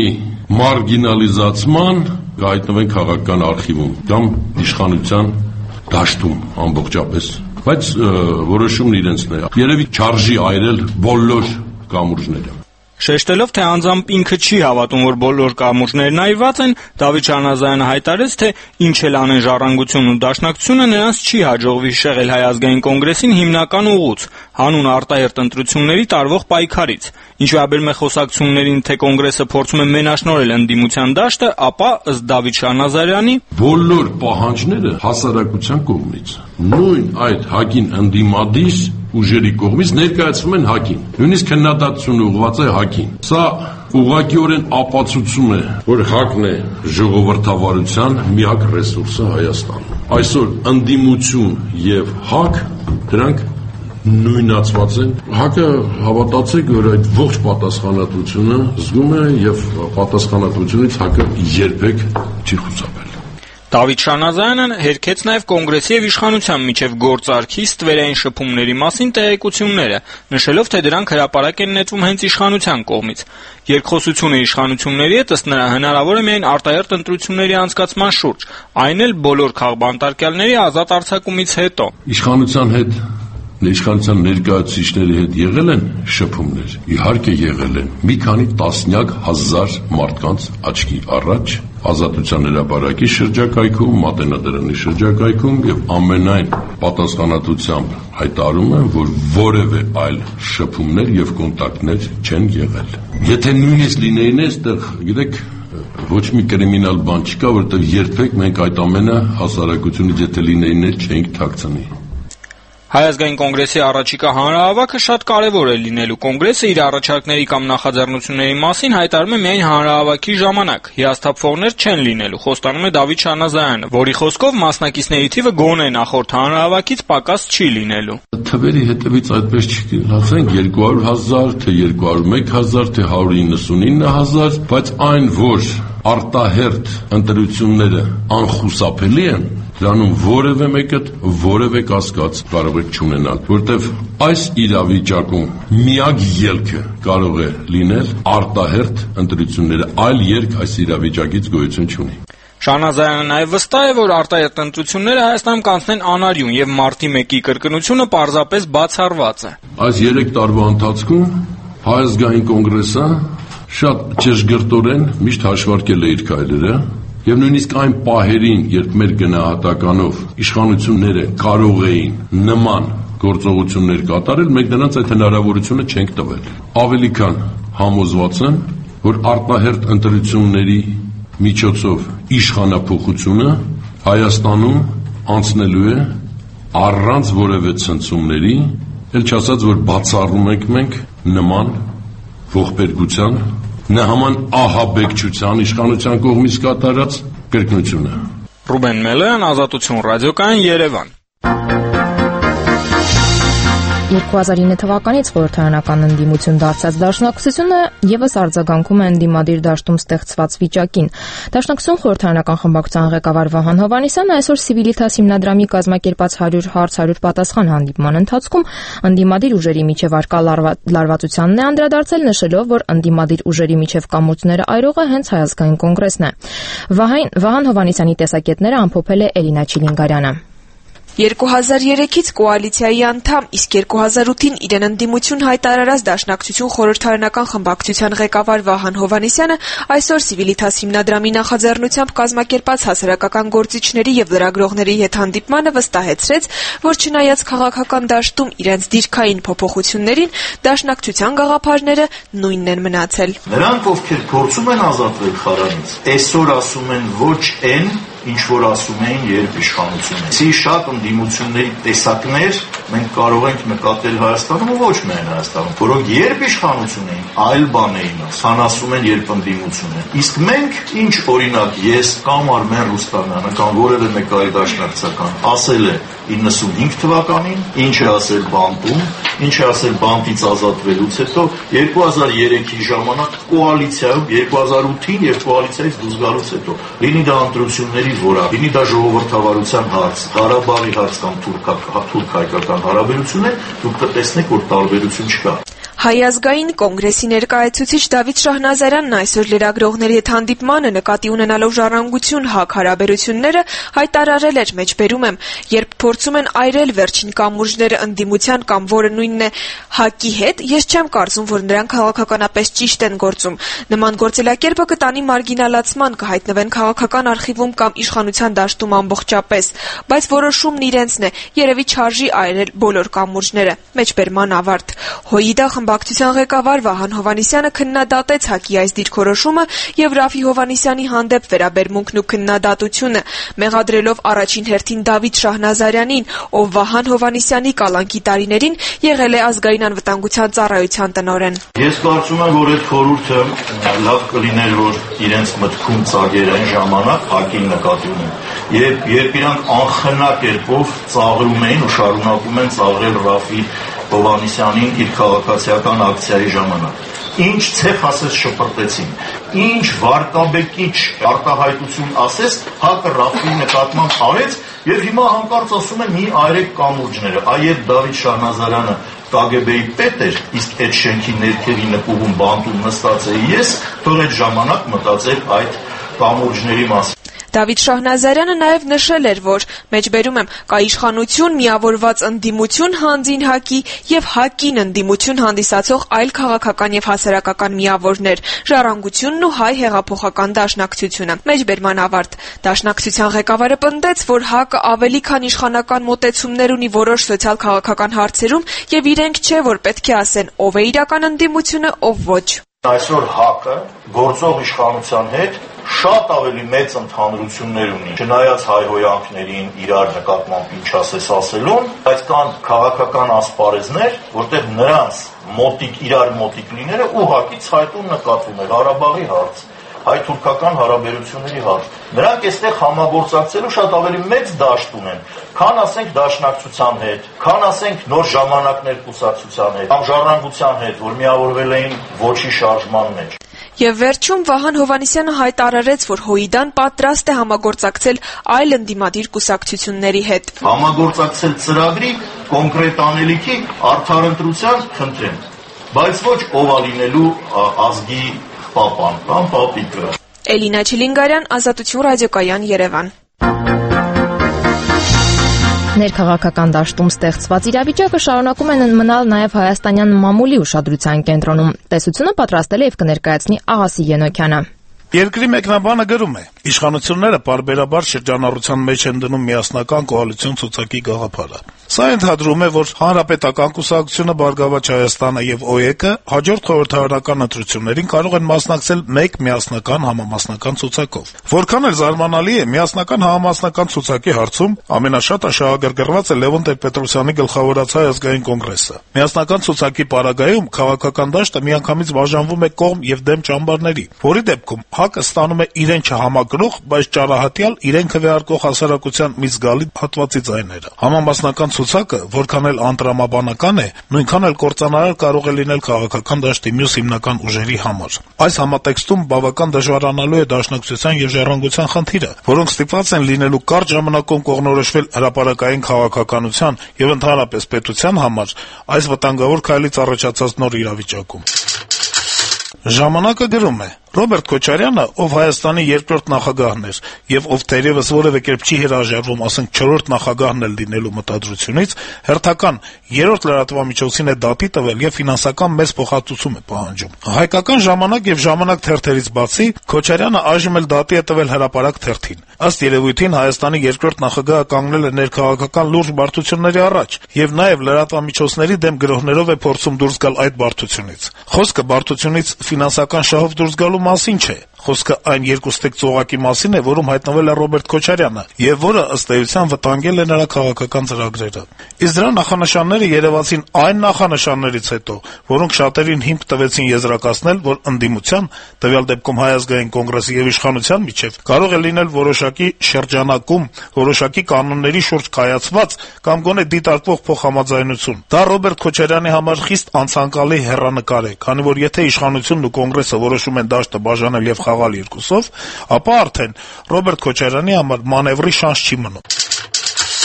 մարգինալիզացման, կհայտնվեն քաղաքական արխիվում կամ իշխանության դաշտում ամբողջապես, բայց որոշումն իրենցն է։ Երևի չարժի այրել բոլոր կամուրջները։ Շեշտելով, թե անձամբ ինքը չի հավատում, որ բոլոր կամուրջներն այրված են, Դավիթ Շահնազարյանը հայտարարեց, թե ինչ էլ անեն Ժառանգությունն ու Դաշնակցությունը, նրանց չի հաջողվի շեղել Հայ ազգային կոնգրեսին հիմնական ուղուց՝ հանուն արտահերթ ընտրությունների տարվող պայքարից։ Ինչ վերաբերում է խոսակցություններին, թե կոնգրեսը փորձում է մենաշնորհել ընդդիմության դաշտը, ապա ըստ Դավիթ Շահնազարյանի բոլոր պահանջները հասարակության կողմից, նույն այդ ՀԱԿ-ին ընդդիմադիր ուժերի կողմից ներկայացվում են ՀԱԿ-ին։ Նույնիսկ քննադատությունը ուղղված է ՀԱԿ-ին։ Սա ուղղակիորեն ապացուցում է, որ ՀԱԿ-ն է ժողովրդավարության միակ ռեսուրսը Հայաստանում։ Այսօր ընդդիմություն եւ ՀԱԿ դրանք նույնացված են։ ՀԱԿ-ը հավատացեք, որ այդ ողջ պատասխանատվությունը զգում է եւ պատասխանատվությունից ՀԱԿ-ը երբեք չի խուսափել։ Դավիթ Շահնազարյանը հերքեց նաև կոնգրեսի եւ իշխանության միջև գործարքի ստվերային շփումների մասին տեղեկությունները, նշելով, թե դրանք հրապարակ են նետվում հենց իշխանության կողմից։ Երկխոսությունը իշխանությունների հետ ըստ նրա հնարավոր է միայն արտահերթ ընտրությունների անցկացման շուրջ, այն էլ բոլոր քաղբանտարկյալների ազատ արձակումից հետո։ Իշխանության ներկայացուցիչների հետ եղել են շփումներ, իհարկե եղել են, մի քանի տասնյակ հազար մարդկանց աչքի առաջ, Ազատության հրապարակի շրջակայքում, Մատենադարանի շրջակայքում եւ ամենայն պատասխանատվությամբ հայտարարում եմ, որ որևէ այլ շփումներ եւ կոնտակտներ չեն եղել։ Եթե նույնիսկ լինեին, այստեղ, գիտեք, ոչ մի կրիմինալ բան չկա, որովհետեւ երբեք մենք այդ ամենը հասարակությունից եթե լինեին, չէինք թաքցնի։ Հայ ազգային կոնգրեսի առաջիկա հանրահավաքը շատ կարևոր է լինելու։ Կոնգրեսը իր առաջարկների կամ նախաձեռնությունների մասին հայտարարում է միայն հանրահավաքի ժամանակ։ Հիասթափվողներ չեն լինելու, խոստանում է Դավիթ Շահնազարյանը, որի խոսքով մասնակիցների թիվը գոնե նախորդ հանրահավաքից պակաս չի լինելու։ Թվերի հետևից այդպես չգնացենք 200,000, թե 201,000, թե 199,000, բայց այն, որ արտահերթ ընտրությունները անխուսափելի են, դրանում որևէ մեկը որևէ կասկած կարող եք չունենալ, որտեվ այս իրավիճակում միակ ելքը կարող է լինել արտահերթ ընտրությունները, այլ ելք այս իրավիճակից գոյություն չունի։ Շահնազարյանը նաև վստահ է, որ արտահերթ ընտրությունները Հայաստանում կանցնեն անարյուն եւ մարտի 1-ի կրկնությունը պարզապես բացառված է։ Այս 3 տարվա ընթացքում Հայ ազգային կոնգրեսը շատ ճշգրտորեն միշտ հաշվարկել է իր քայլերը եւ նույնիսկ այն պահերին, երբ մեր գնահատականով իշխանությունները կարող էին նման գործողություններ կատարել, մենք նրանց այդ հնարավորությունը չենք տվել։ Ավելի քան համոզված եմ, որ արտահերթ ընտրությունների միջոցով իշխանափոխությունը Հայաստանում անցնելու է առանց որևէ ցնցումների, ել չասած, որ բացառում ենք մենք նման ողբերգության, նման ահաբեկչության իշխանության կողմից կատարած կրկնությունը։ Ռուբեն Մելոյան, Ազատություն ռադիոկայան, Երևան։ 2009 թվականից խորհրդարանական ընդդիմություն դարձած Դաշնակցությունը եւս արձագանքում է ընդդիմադիր դաշտում ստեղծված վիճակին։ Դաշնակցություն խորհրդարանական խմբակցության ղեկավար Վահան Հովհաննիսյանը այսօր Civitas հիմնադրամի կազմակերպած 100 հարց 100 պատասխան հանդիպման ընթացքում ընդդիմադիր ուժերի միջև արկա լարվածությանն է անդրադարձել, նշելով, որ ընդդիմադիր ուժերի միջև կամուրջները այրողը հենց Հայ ազգային կոնգրեսն է։ Վահան Հովհաննիսյանի տեսակետները ամփոփել է Էլինա Չիլինգարյանը։ 2003-ից կոալիցիայի անդամ, իսկ 2008-ին իրեն ընդդիմություն հայտարարած Դաշնակցություն խորհրդարանական խմբակցության ղեկավար Վահան Հովհաննիսյանը այսօր Civitas հիմնադրամի նախաձեռնությամբ կազմակերպած հասարակական գործիչների եւ լրագրողների հետ հանդիպմանը վստահեցրեց, որ չնայած քաղաքական դաշտում իրենց դիրքային փոփոխություններին, Դաշնակցության գաղափարները նույնն են մնացել։ Նրանք, ովքեր փորձում են ազատվել խարանից, այսօր ասում են ոչ այն, ինչ որ ասում էին երբ իշխանությունը։ Սի շատ ընդդիմությունների տեսակներ մենք կարող ենք նկատել Հայաստանում ու ոչ միայն Հայաստանում, որոնք երբ իշխանություն էին, այլ բան էին, սան ասում են երբ ընդդիմություն են։ Իսկ մենք ինչ օրինակ ես կամ Արմեն Ռուստամյանը կամ որևէ մեկ այլ դաշնակցական ասել է 95 թվականին, ինչ է ասել բանտում, ինչ է ասել բանտից ազատվելուց հետո 2003-ի ժամանակ կոալիցիայում 2008-ին եւ կոալիցիայից դուրս գալուց հետո լինի դա ընտրությունների որակ, լինի դա ժողովրդավարության հարց, Ղարաբաղի հարց կամ թուրք-հայկական հարաբերություններ, դուք կտեսնեք, որ տարբերություն չկա։ Հայ ազգային կոնգրեսի ներկայացուցիչ Դավիթ Շահնազարյանն այսօր լրագրողների հետ հանդիպմանը նկատի ունենալով ժառանգություն ՀԱԿ հարաբերությունները հայտարարել էր, մեջբերում եմ, երբ փորձում են այրել վերջին կամուրջները ընդդիմության կամ որը նույնն է ՀԱԿ-ի հետ, ես չեմ կարծում, որ նրանք քաղաքականապես ճիշտ են գործում։ Նման գործելակերպը կտանի մարգինալացման, կհայտնվեն քաղաքական արխիվում կամ իշխանության դաշտում ամբողջապես, բայց որոշումն իրենցն է, երևի չարժի այրել բոլոր կամուրջները։ Մեջբերման ավարտ։ ՀՅԴ խմբակցության ղեկավար Վահան Հովհաննիսյանը քննադատեց ՀԱԿ-ի այս դիրքորոշումը եւ Ռաֆի Հովհաննիսյանի հանդեպ վերաբերմունքն ու քննադատությունը, մեղադրելով առաջին հերթին Դավիթ Շահնազարյանին, ով Վահան Հովհաննիսյանի կալանքի տարիներին եղել է ազգային անվտանգության ծառայության տնօրեն։ Ես կարծում եմ, որ այդ խորհուրդը լավ կլիներ, որ իրենց մտքում ծագեր այն ժամանակ ՀԱԿ-ին նկատի ունեն։ Երբ իրանք անխնա կերպով ծաղրում էին ու շարունակում են ծաղրել Ռաֆի Հովհաննիսյանին իր քաղաքացիական ակցիայի ժամանակ։ Ինչ ցեխ ասես շպրտեցին, ինչ վարկաբեկիչ արտահայտություն ասես ՀԱԿ-ը Ռաֆի նկատմամբ արեց եւ հիմա հանկարծ ասում են մի այրեք կամուրջները։ Այդ Դավիթ Շահնազարյանը ԿԳԲ-ի պետ էր, իսկ այդ շենքի ներքևի նկուղում բանտում նստած էի ես, թող այդ ժամանակ մտածել այդ կամուրջների մասին։ Դավիթ Շահնազարյանը նաև նշել էր, որ մեջբերում եմ կա իշխանություն, միավորված ընդդիմություն հանձին ՀԱԿ-ի եւ ՀԱԿ-ին ընդդիմություն հանդիսացող այլ քաղաքական եւ հասարակական միավորներ, Ժառանգությունն ու Հայ հեղափոխական դաշնակցությունը։ Մեջբերման ավարտ։ Դաշնակցության ղեկավարը պնդեց, որ ՀԱԿ-ը ավելի քան իշխանական մոտեցումներ ունի որոշ սոցիալ-քաղաքական հարցերում եւ իրենք չէ, որ պետք է ասեն ով է իրական ընդդիմությունը, ով ոչ։ Այսօր ՀԱԿ-ը գործող իշխանության հետ շատ ավելի մեծ ընդհանրություններ ունի, չնայած հայհոյանքներին իրար նկատմամբ ինչ ասես ասելուն, բայց կան քաղաքական ասպարեզներ, որտեղ նրանց մոտիկ իրար մոտիկ լինելը ուղղակի ցայտուն նկատվում է Ղարաբաղի հարց, հայ-թուրքական հարաբերությունների հարց։ Նրանք այստեղ համագործակցելու շատ ավելի մեծ դաշտ ունեն, քան ասենք դաշնակցության հետ, քան ասենք նոր ժամանակներ կուսակցության հետ, կամ ժառանգության հետ, որ միավորվել էին ոչի շարժման մեջ։ Եվ վերջում Վահան Հովհաննիսյանը հայտարարեց, որ ՀՅԴ-ն պատրաստ է համագործակցել այլ ընդդիմադիր կուսակցությունների հետ։ Համագործակցել ծրագրի, կոնկրետ անելիքի, արդար ընտրության խնդրեմ, բայց ոչ ով լինելու ազգի պապան կամ պապիկը։ Էլինա Չիլինգարյան, Ազատություն ռադիոկայան, Երևան։ Ներքաղաքական դաշտում ստեղծված իրավիճակը շարունակում են մնալ նաև հայաստանյան մամուլի ուշադրության կենտրոնում։ Տեսությունը պատրաստել է եւ կներկայացնի Աղասի Ենոքյանը։ Երկրի մեկնաբանը գրում է. իշխանությունները պարբերաբար շրջանառության մեջ են դնում միասնական կոալիցիոն ցուցակի գաղափարը։ Սա ընդհանրում է, որ Հանրապետական կուսակցությունը, Բարգավաճ Հայաստանը եւ ՕԵԿ-ը հաջորդ խորհրդարանական ընտրություններին կարող են մասնակցել մեկ միասնական համամասնական ցուցակով։ Որքան էլ զարմանալի է, միասնական համամասնական ցուցակի հարցում ամենաշատը շահագրգռված է Լևոն Տեր-Պետրոսյանի գլխավորած Հայ ազգային կոնգրեսը։ Միասնական ցուցակի պարագայում քաղաքական դաշտը միանգամից բաժանվում է կողմ եւ դեմ ճամբարների, որի դեպքում ՀԱԿ-ը ստանում է իրեն չհամակրող, բայց ճարահատյալ իրեն քվեարկող հասարակության մի զգալի հատվածի ձայները։ Համամասնական ցուցակը, որքան էլ անտրամաբանական է, նույնքան էլ կործանարար կարող է լինել քաղաքական դաշտի մյուս հիմնական ուժերի համար։ Այս համատեքստում բավական դժվարանալու է դաշնակցության եւ ժառանգության խնդիրը, որոնք ստիպված են լինելու կարճ ժամանակում կողմնորոշվել հրապարակային քաղաքականության եւ ընդհանրապես պետության համար այս վտանգավոր քայլից առաջացած նոր իրավիճակում։ Ժամանակը գրում է. Ռոբերտ Քոչարյանը, ով Հայաստանի երկրորդ նախագահն էր եւ ով թերևս որևէ կերպ չի հրաժարվում, ասենք, չորրորդ նախագահն էլ լինելու մտադրությունից, հերթական երրորդ լրատվամիջոցին է դատի տվել եւ ֆինանսական մեծ փոխհատուցում է պահանջում։ Հայկական ժամանակ եւ ժամանակ թերթերից բացի Քոչարյանը այժմ էլ դատի է տվել Հրապարակ թերթին։ Ըստ երևույթին Հայաստանի երկրորդ նախագահը կանգնել է ներքաղաքական լուրջ բարդությունների առաջ եւ նաեւ լրատվամիջոցների դեմ գրոհներով է փորձում դուրս գալ այդ բարդությունից։ Խոսքը բարդությունից ֆինանսական շահով դուրս գալու մասին չէ։ Խոսքը այն երկուստեք ծողակի մասին է, որում հայտնվել է Ռոբերտ Քոչարյանը եւ որը ըստ էության վտանգել է նրա քաղաքական ծրագրերը։ Իսկ դրա նախանշանները երևացին այն նախանշաններից հետո, որոնք շատերին հիմք տվեցին եզրակացնել, որ ընդդիմության, տվյալ դեպքում Հայ ազգային կոնգրեսի եւ իշխանության միջեւ կարող է լինել որոշակի շրջանակում, որոշակի կանոնների շուրջ կայացված կամ գոնե դիտարկվող փոխհամաձայնություն։ Դա Ռոբերտ Քոչարյանի համար խիստ անցանկալի հեռանկար է, քանի որ եթե իշխանությունն ու կոնգրեսը որոշում են դաշտը բաժանել եւ խաղալ երկուսով, ապա արդեն Ռոբերտ Քոչարյանի համար մանևրի շանս չի մնում։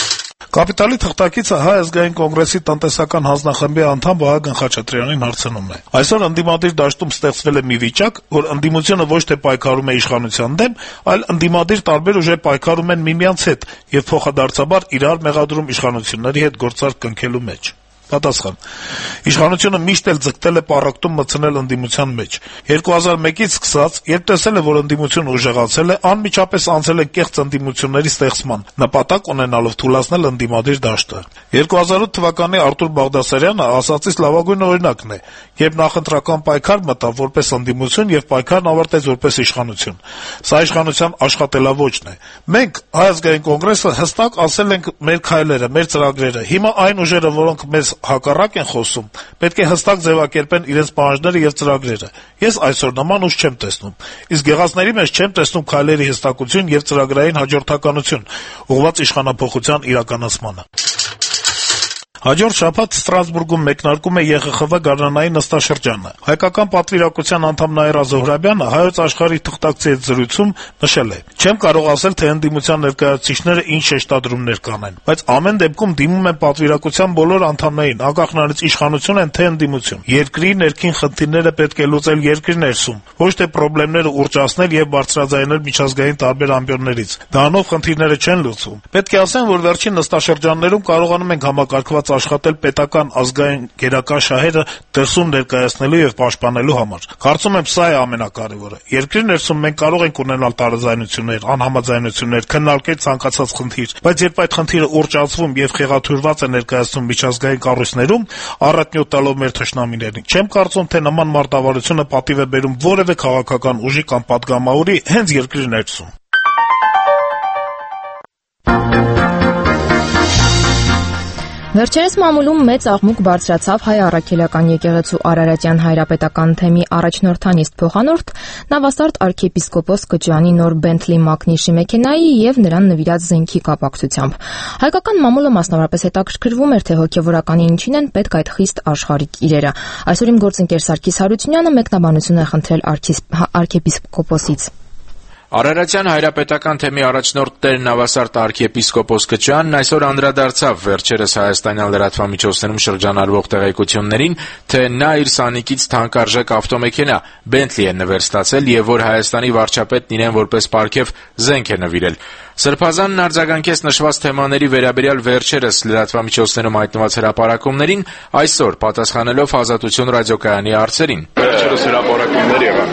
Կապիտալի թղթակիցը Հայ ազգային կոնգրեսի տնտեսական հանձնախմբի անդամ Վահագն Խաչատրյանին հարցնում է. այսօր ընդդիմադիր դաշտում ստեղծվել է մի վիճակ, որ ընդդիմությունը ոչ թե պայքարում է իշխանության դեմ, այլ ընդդիմադիր տարբեր ուժեր պայքարում են միմյանց հետ եւ փոխադարձաբար իրար մեղադրում իշխանությունների հետ գործարք կնքելու մեջ։ Պատասխան. իշխանությունը միշտ էլ ձգտել է պառակտում մտցնել ընդդիմության մեջ։ 2001-ից սկսած, երբ տեսել է, որ ընդդիմությունը ուժեղացել է, անմիջապես անցել է կեղծ ընդդիմությունների ստեղծման, նպատակ ունենալով թուլացնել ընդդիմադիր դաշտը։ 2008 թվականի Արտուր Բաղդասարյանը ասածից լավագույն օրինակն է, երբ նախընտրական պայքար մտավ որպես ընդդիմություն եւ պայքարն ավարտեց որպես իշխանություն։ Սա իշխանության աշխատելավոճն է։ Մենք Հայ ազգային կոնգրեսը հստակ ասել ենք մեր քայլերը, մեր ծրագրերը։ Հիմա այն ուժերը, որոնք մեզ հակառակ են խոսում, պետք է հստակ ձևակերպեն իրենց պահանջները եւ ծրագրերը։ Ես այսօր նման ուժ չեմ տեսնում։ Իսկ եղածների մեջ չեմ տեսնում քայլերի հստակություն եւ ծրագրային հաջորդականություն, ուղղված իշխանափոխության իրականացմանը։ Հաջորդ շաբաթ Ստրասբուրգում մեկնարկում է ԵԽԽՎ գարնանային նստաշրջանը։ Հայկական պատվիրակության անդամ Նաիրա Զոհրաբյանը Հայոց աշխարհի թղթակցի հետ զրույցում նշել է. «Չեմ կարող ասել, թե ընդդիմության ներկայացուցիչները ինչ շեշտադրումներ կանեն, բայց ամեն դեպքում դիմում են պատվիրակության բոլոր անդամներին, անկախ նրանից իշխանություն են թե ընդդիմություն։ Երկրի ներքին խնդիրները պետք է լուծել երկրի ներսում, ոչ թե խնդիրները ուռճացնել եւ բարձրաձայնել միջազգային տարբեր ամբիոններից։ Դրանով խնդիրները չեն լուծվում։ Պետք է ասեմ, որ վերջին նստաշրջաններում կարողանում ենք համակարգված աշխատել պետական ազգային գերական շահերը դրսում ներկայացնելու եւ պաշտպանելու համար։ Կարծում եմ սա է ամենակարևորը։ Երկրի ներսում մենք կարող ենք ունենալ տարաձայնություններ, անհամաձայնություններ, քննարկել ցանկացած խնդիր, բայց երբ այդ խնդիրը ուռճացվում եւ խեղաթյուրված է ներկայացնում միջազգային կառույցներում, առատնյութ տալով մեր թշնամիներին, չեմ կարծում, թե նման մարտավարությունը պատիվ է բերում որևէ քաղաքական ուժի կամ պատգամավորի հենց երկրի ներսում»։ Վերջերս մամուլում մեծ աղմուկ բարձրացավ Հայ առաքելական եկեղեցու Արարատյան հայրապետական թեմի առաջնորդանիստ փոխանորդ Նավասարդ arczepiskopos Կճյանի նոր Bentley մակնիշի մեքենայի եւ նրան նվիրած զենքի կապակցությամբ։ Հայկական մամուլը մասնավորապես հետաքրքրվում էր, թե հոգեվորականի ինչին են պետք այդ խիստ աշխարհիկ իրերը։ Այսօր իմ գործընկեր Սարգիս Հարությունյանը մեկնաբանություն է խնդրել arczepiskoposից։ Արարատյան հայրապետական թեմի առաջնորդ Տեր Նավասարդ arczepiskopos Կճյանն այսօր անդրադարձավ վերջերս հայաստանյան լրատվամիջոցներում շրջանառվող տեղեկություններին, թե նա իր սանիկից թանկարժեք ավտոմեքենա Bentley է նվեր ստացել եւ որ Հայաստանի վարչապետն իրեն որպես պարգև զենք է նվիրել։ Սրբազանն արձագանքեց նշված թեմաների վերաբերյալ վերջերս լրատվամիջոցներում հայտնված հրապարակումներին, այսօր պատասխանելով Ազատություն ռադիոկայանի հարցերին։ Վերջերս հրապարակումներ եղան։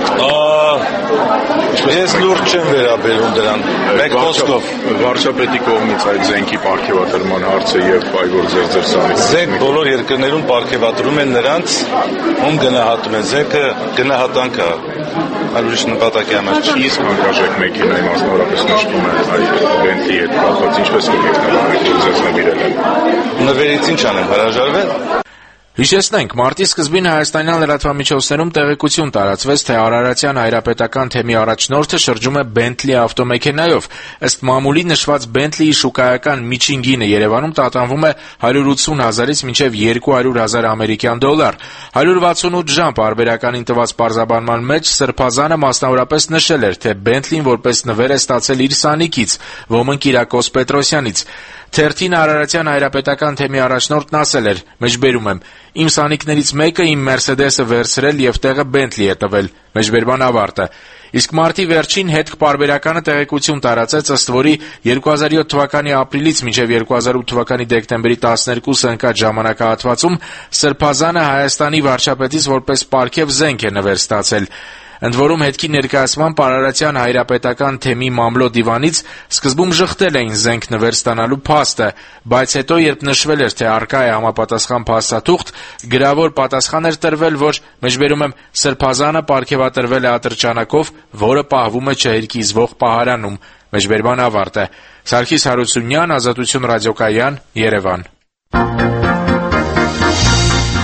Ես լուրջ չեմ վերաբերում դրան։ Մեկ խոսքով վարչապետի կողմից այդ զենքի պարգևատրման հարցը եւ այգոր ձեր սանից։ Զենք բոլոր երկրներում պարգևատրում են նրանց, ում գնահատում են զենքը գնահատանք է։ Այլ ուրիշ նպատակի համար չի։ Իսկ անկարժեք մեքենայի մասնավորապես նշվում է այդ Bentley հետ կապված ինչպես կմեկնաբանեք, որ ձեզ նվիրել են։ Նվերից ինչ անեմ, հրաժարվել։ Հիշեցնենք, մարտի սկզբին հայաստանյան լրատվամիջոցներում տեղեկություն տարածվեց, թե Արարատյան հայրապետական թեմի առաջնորդը շրջում է Bentley ավտոմեքենայով։ Ըստ մամուլի նշված Bentley-ի շուկայական միջին գինը Երևանում տատանվում է 180,000-ից մինչև 200,000 ամերիկյան դոլար։ 168 ժամ պարբերականին տված պարզաբանման մեջ Սրբազանը մասնավորապես նշել էր, թե Bentley-ն որպես նվեր է ստացել իր սանիկից, ոմն Կիրակոս Պետրոսյանից։ Թերթին Արարատյան հայրապետական թեմի առաջնորդն ասել էր. «Մեջբերում եմ, իմ սանիկներից մեկը իմ Mercedes-ը վերցրել եւ տեղը Bentley է տվել»։ Մեջբերման ավարտը։ Իսկ մարտի վերջին հետք պարբերականը տեղեկություն տարածեց, ըստ որի 2007 թվականի ապրիլից մինչև 2008 թվականի դեկտեմբերի 12-ը ընկած ժամանակահատվածում Սրբազանը Հայաստանի վարչապետից որպես պարգև զենք է նվեր ստացել։ Ընդ որում հետքի ներկայացման Արարատյան հայրապետական թեմի մամլո դիվանից սկզբում ժխտել էին զենք նվեր ստանալու փաստը, բայց հետո երբ նշվել էր, թե առկա է համապատասխան փաստաթուղթ, գրավոր պատասխան էր տրվել, որ մեջբերում եմ Սրբազանը պարգևատրվել է ատրճանակով, որը պահվում է չհերկիզվող պահարանում։ Մեջբերման ավարտ է։ Սարգիս Հարությունյան, Ազատություն ռադիոկայան, Երևան։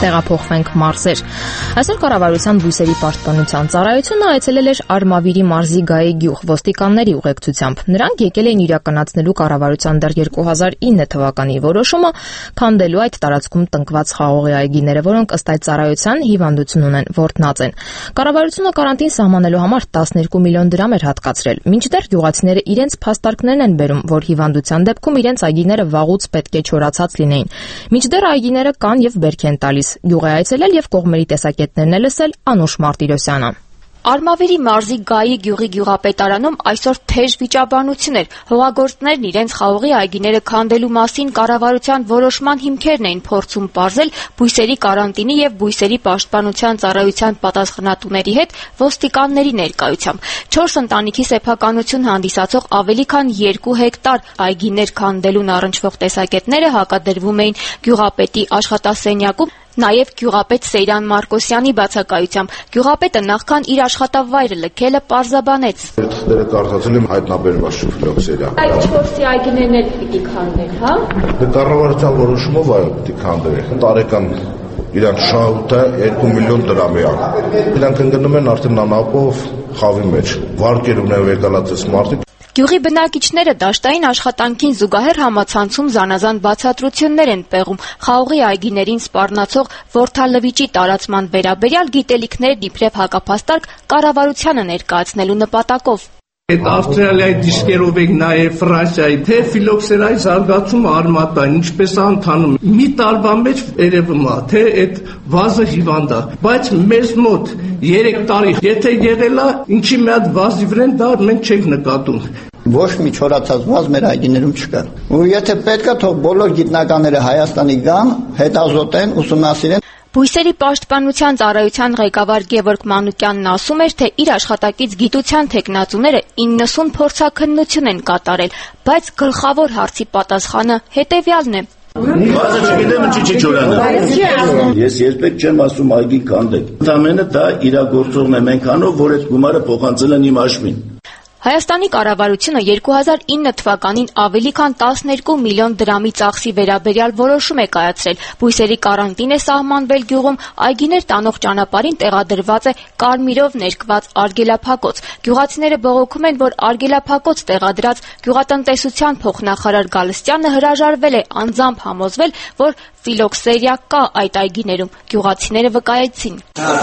Տեղափոխվենք մարզեր։ Այսօր կառավարության բույսերի պաշտպանության ծառայությունը այցելել էր Արմավիրի մարզի Գայի գյուղ ոստիկանների ուղեկցությամբ։ Նրանք եկել էին իրականացնելու կառավարության դեռ 2009 թվականի որոշումը քանդելու այդ տարածքում տնկված խաղողի այգիները, որոնք ըստ այդ ծառայության հիվանդություն ունեն, որտնած են։ Կառավարությունը կարանտին սահմանելու համար 12 միլիոն դրամ էր հատկացրել։ Մինչդեռ գյուղացիները իրենց փաստարկներն են բերում, որ հիվանդության դեպքում իրենց այգիները վաղուց պետք է չորացած լինեին։ Մինչդեռ այգիները կան եւ բերք են տալիս։ Գյուղ է այցելել եւ կողմերի տեսակետներն է լսել Անուշ Մարտիրոսյանը։ Արմավիրի մարզի Գայի գյուղի գյուղապետարանում այսօր թեժ վիճաբանություն էր։ Հողագործներն իրենց խաղողի այգիները քանդելու մասին կառավարության որոշման հիմքերն էին փորձում պարզել բույսերի կարանտինի եւ բույսերի պաշտպանության ծառայության պատասխանատուների հետ ոստիկանների ներկայությամբ։ 4 ընտանիքի սեփականություն հանդիսացող ավելի քան 2 հեկտար այգիներ քանդելուն առնչվող տեսակետները հակադրվում էին գյուղապետի աշխատասենյակում, նաև գյուղապետ Սեյրան Մարկոսյանի բացակայությամբ։ Գյուղապետը նախքան իր աշխատավայրը լքելը պարզաբանեց։ Այդ թղթերը կարդացել եմ հայտնաբերված ֆիլոքսերիա։ Այդ 4 այգիներն էլ պիտի քանդել, հա։ Կառավարության որոշումով այո, պիտի քանդել։ Տարեկան իրանք շահութը 2 միլիոն դրամ է։ Իրանք ընկնում են արդեն անապով խավի մեջ։ Վարկեր ունեն եկալացած մարդիկ։ Գյուղի բնակիչները դաշտային աշխատանքին զուգահեռ համացանցում զանազան բացատրություններ են պեղում խաղողի այգիներին սպառնացող որդալվիճի տարածման վերաբերյալ գիտելիքներ իբրև հակափաստարկ կառավարությանը ներկայացնելու նպատակով։ Այդ Ավստրալիայի դիսկերով եք նաև Ֆրանսիայի, թե ֆիլոքսերայի զարգացումը արմատա, ինչպես ընթանում։ Մի տարվա մեջ երևում է, թե այդ վազը հիվանդ է, բայց մեզ մոտ 3 տարի եթե եղել է, ինչի մի հատ վազի վրան դա մենք չենք նկատում։ Ոչ մի չորացած վազ մեր այգիներում չկա։ Ու եթե պետք է, թող բոլոր գիտնականները Հայաստանի գան, հետազոտեն, ուսումնասիրեն։ Բույսերի պաշտպանության ծառայության ղեկավար Գևորգ Մանուկյանն ասում էր, թե իր աշխատակից գիտության թեկնածուները 90 փորձաքննություն են կատարել, բայց գլխավոր հարցի պատասխանը հետևյալն է։ Բացը չգիտեմ ինչի չորանա։ Ես երբեք չեմ ասում այգի քանդեք։ Ընդամենը դա իրագործողն է մենք անով, որ այդ գումարը փոխանցել են իմ հաշվին։ Հայաստանի կառավարությունը 2009 թվականին ավելի քան 12 միլիոն դրամի ծախսի վերաբերյալ որոշում է կայացրել։ Բույսերի կարանտին է սահմանվել գյուղում, այգիներ տանող ճանապարհին տեղադրված է կարմիրով ներկված արգելափակոց։ Գյուղացիները բողոքում են, որ արգելափակոց տեղադրած գյուղատնտեսության փոխնախարար Գալստյանը հրաժարվել է անձամբ համոզվել, որ ֆիլոքսերիա կա այդ այգիներում։ Գյուղացիները վկայեցին։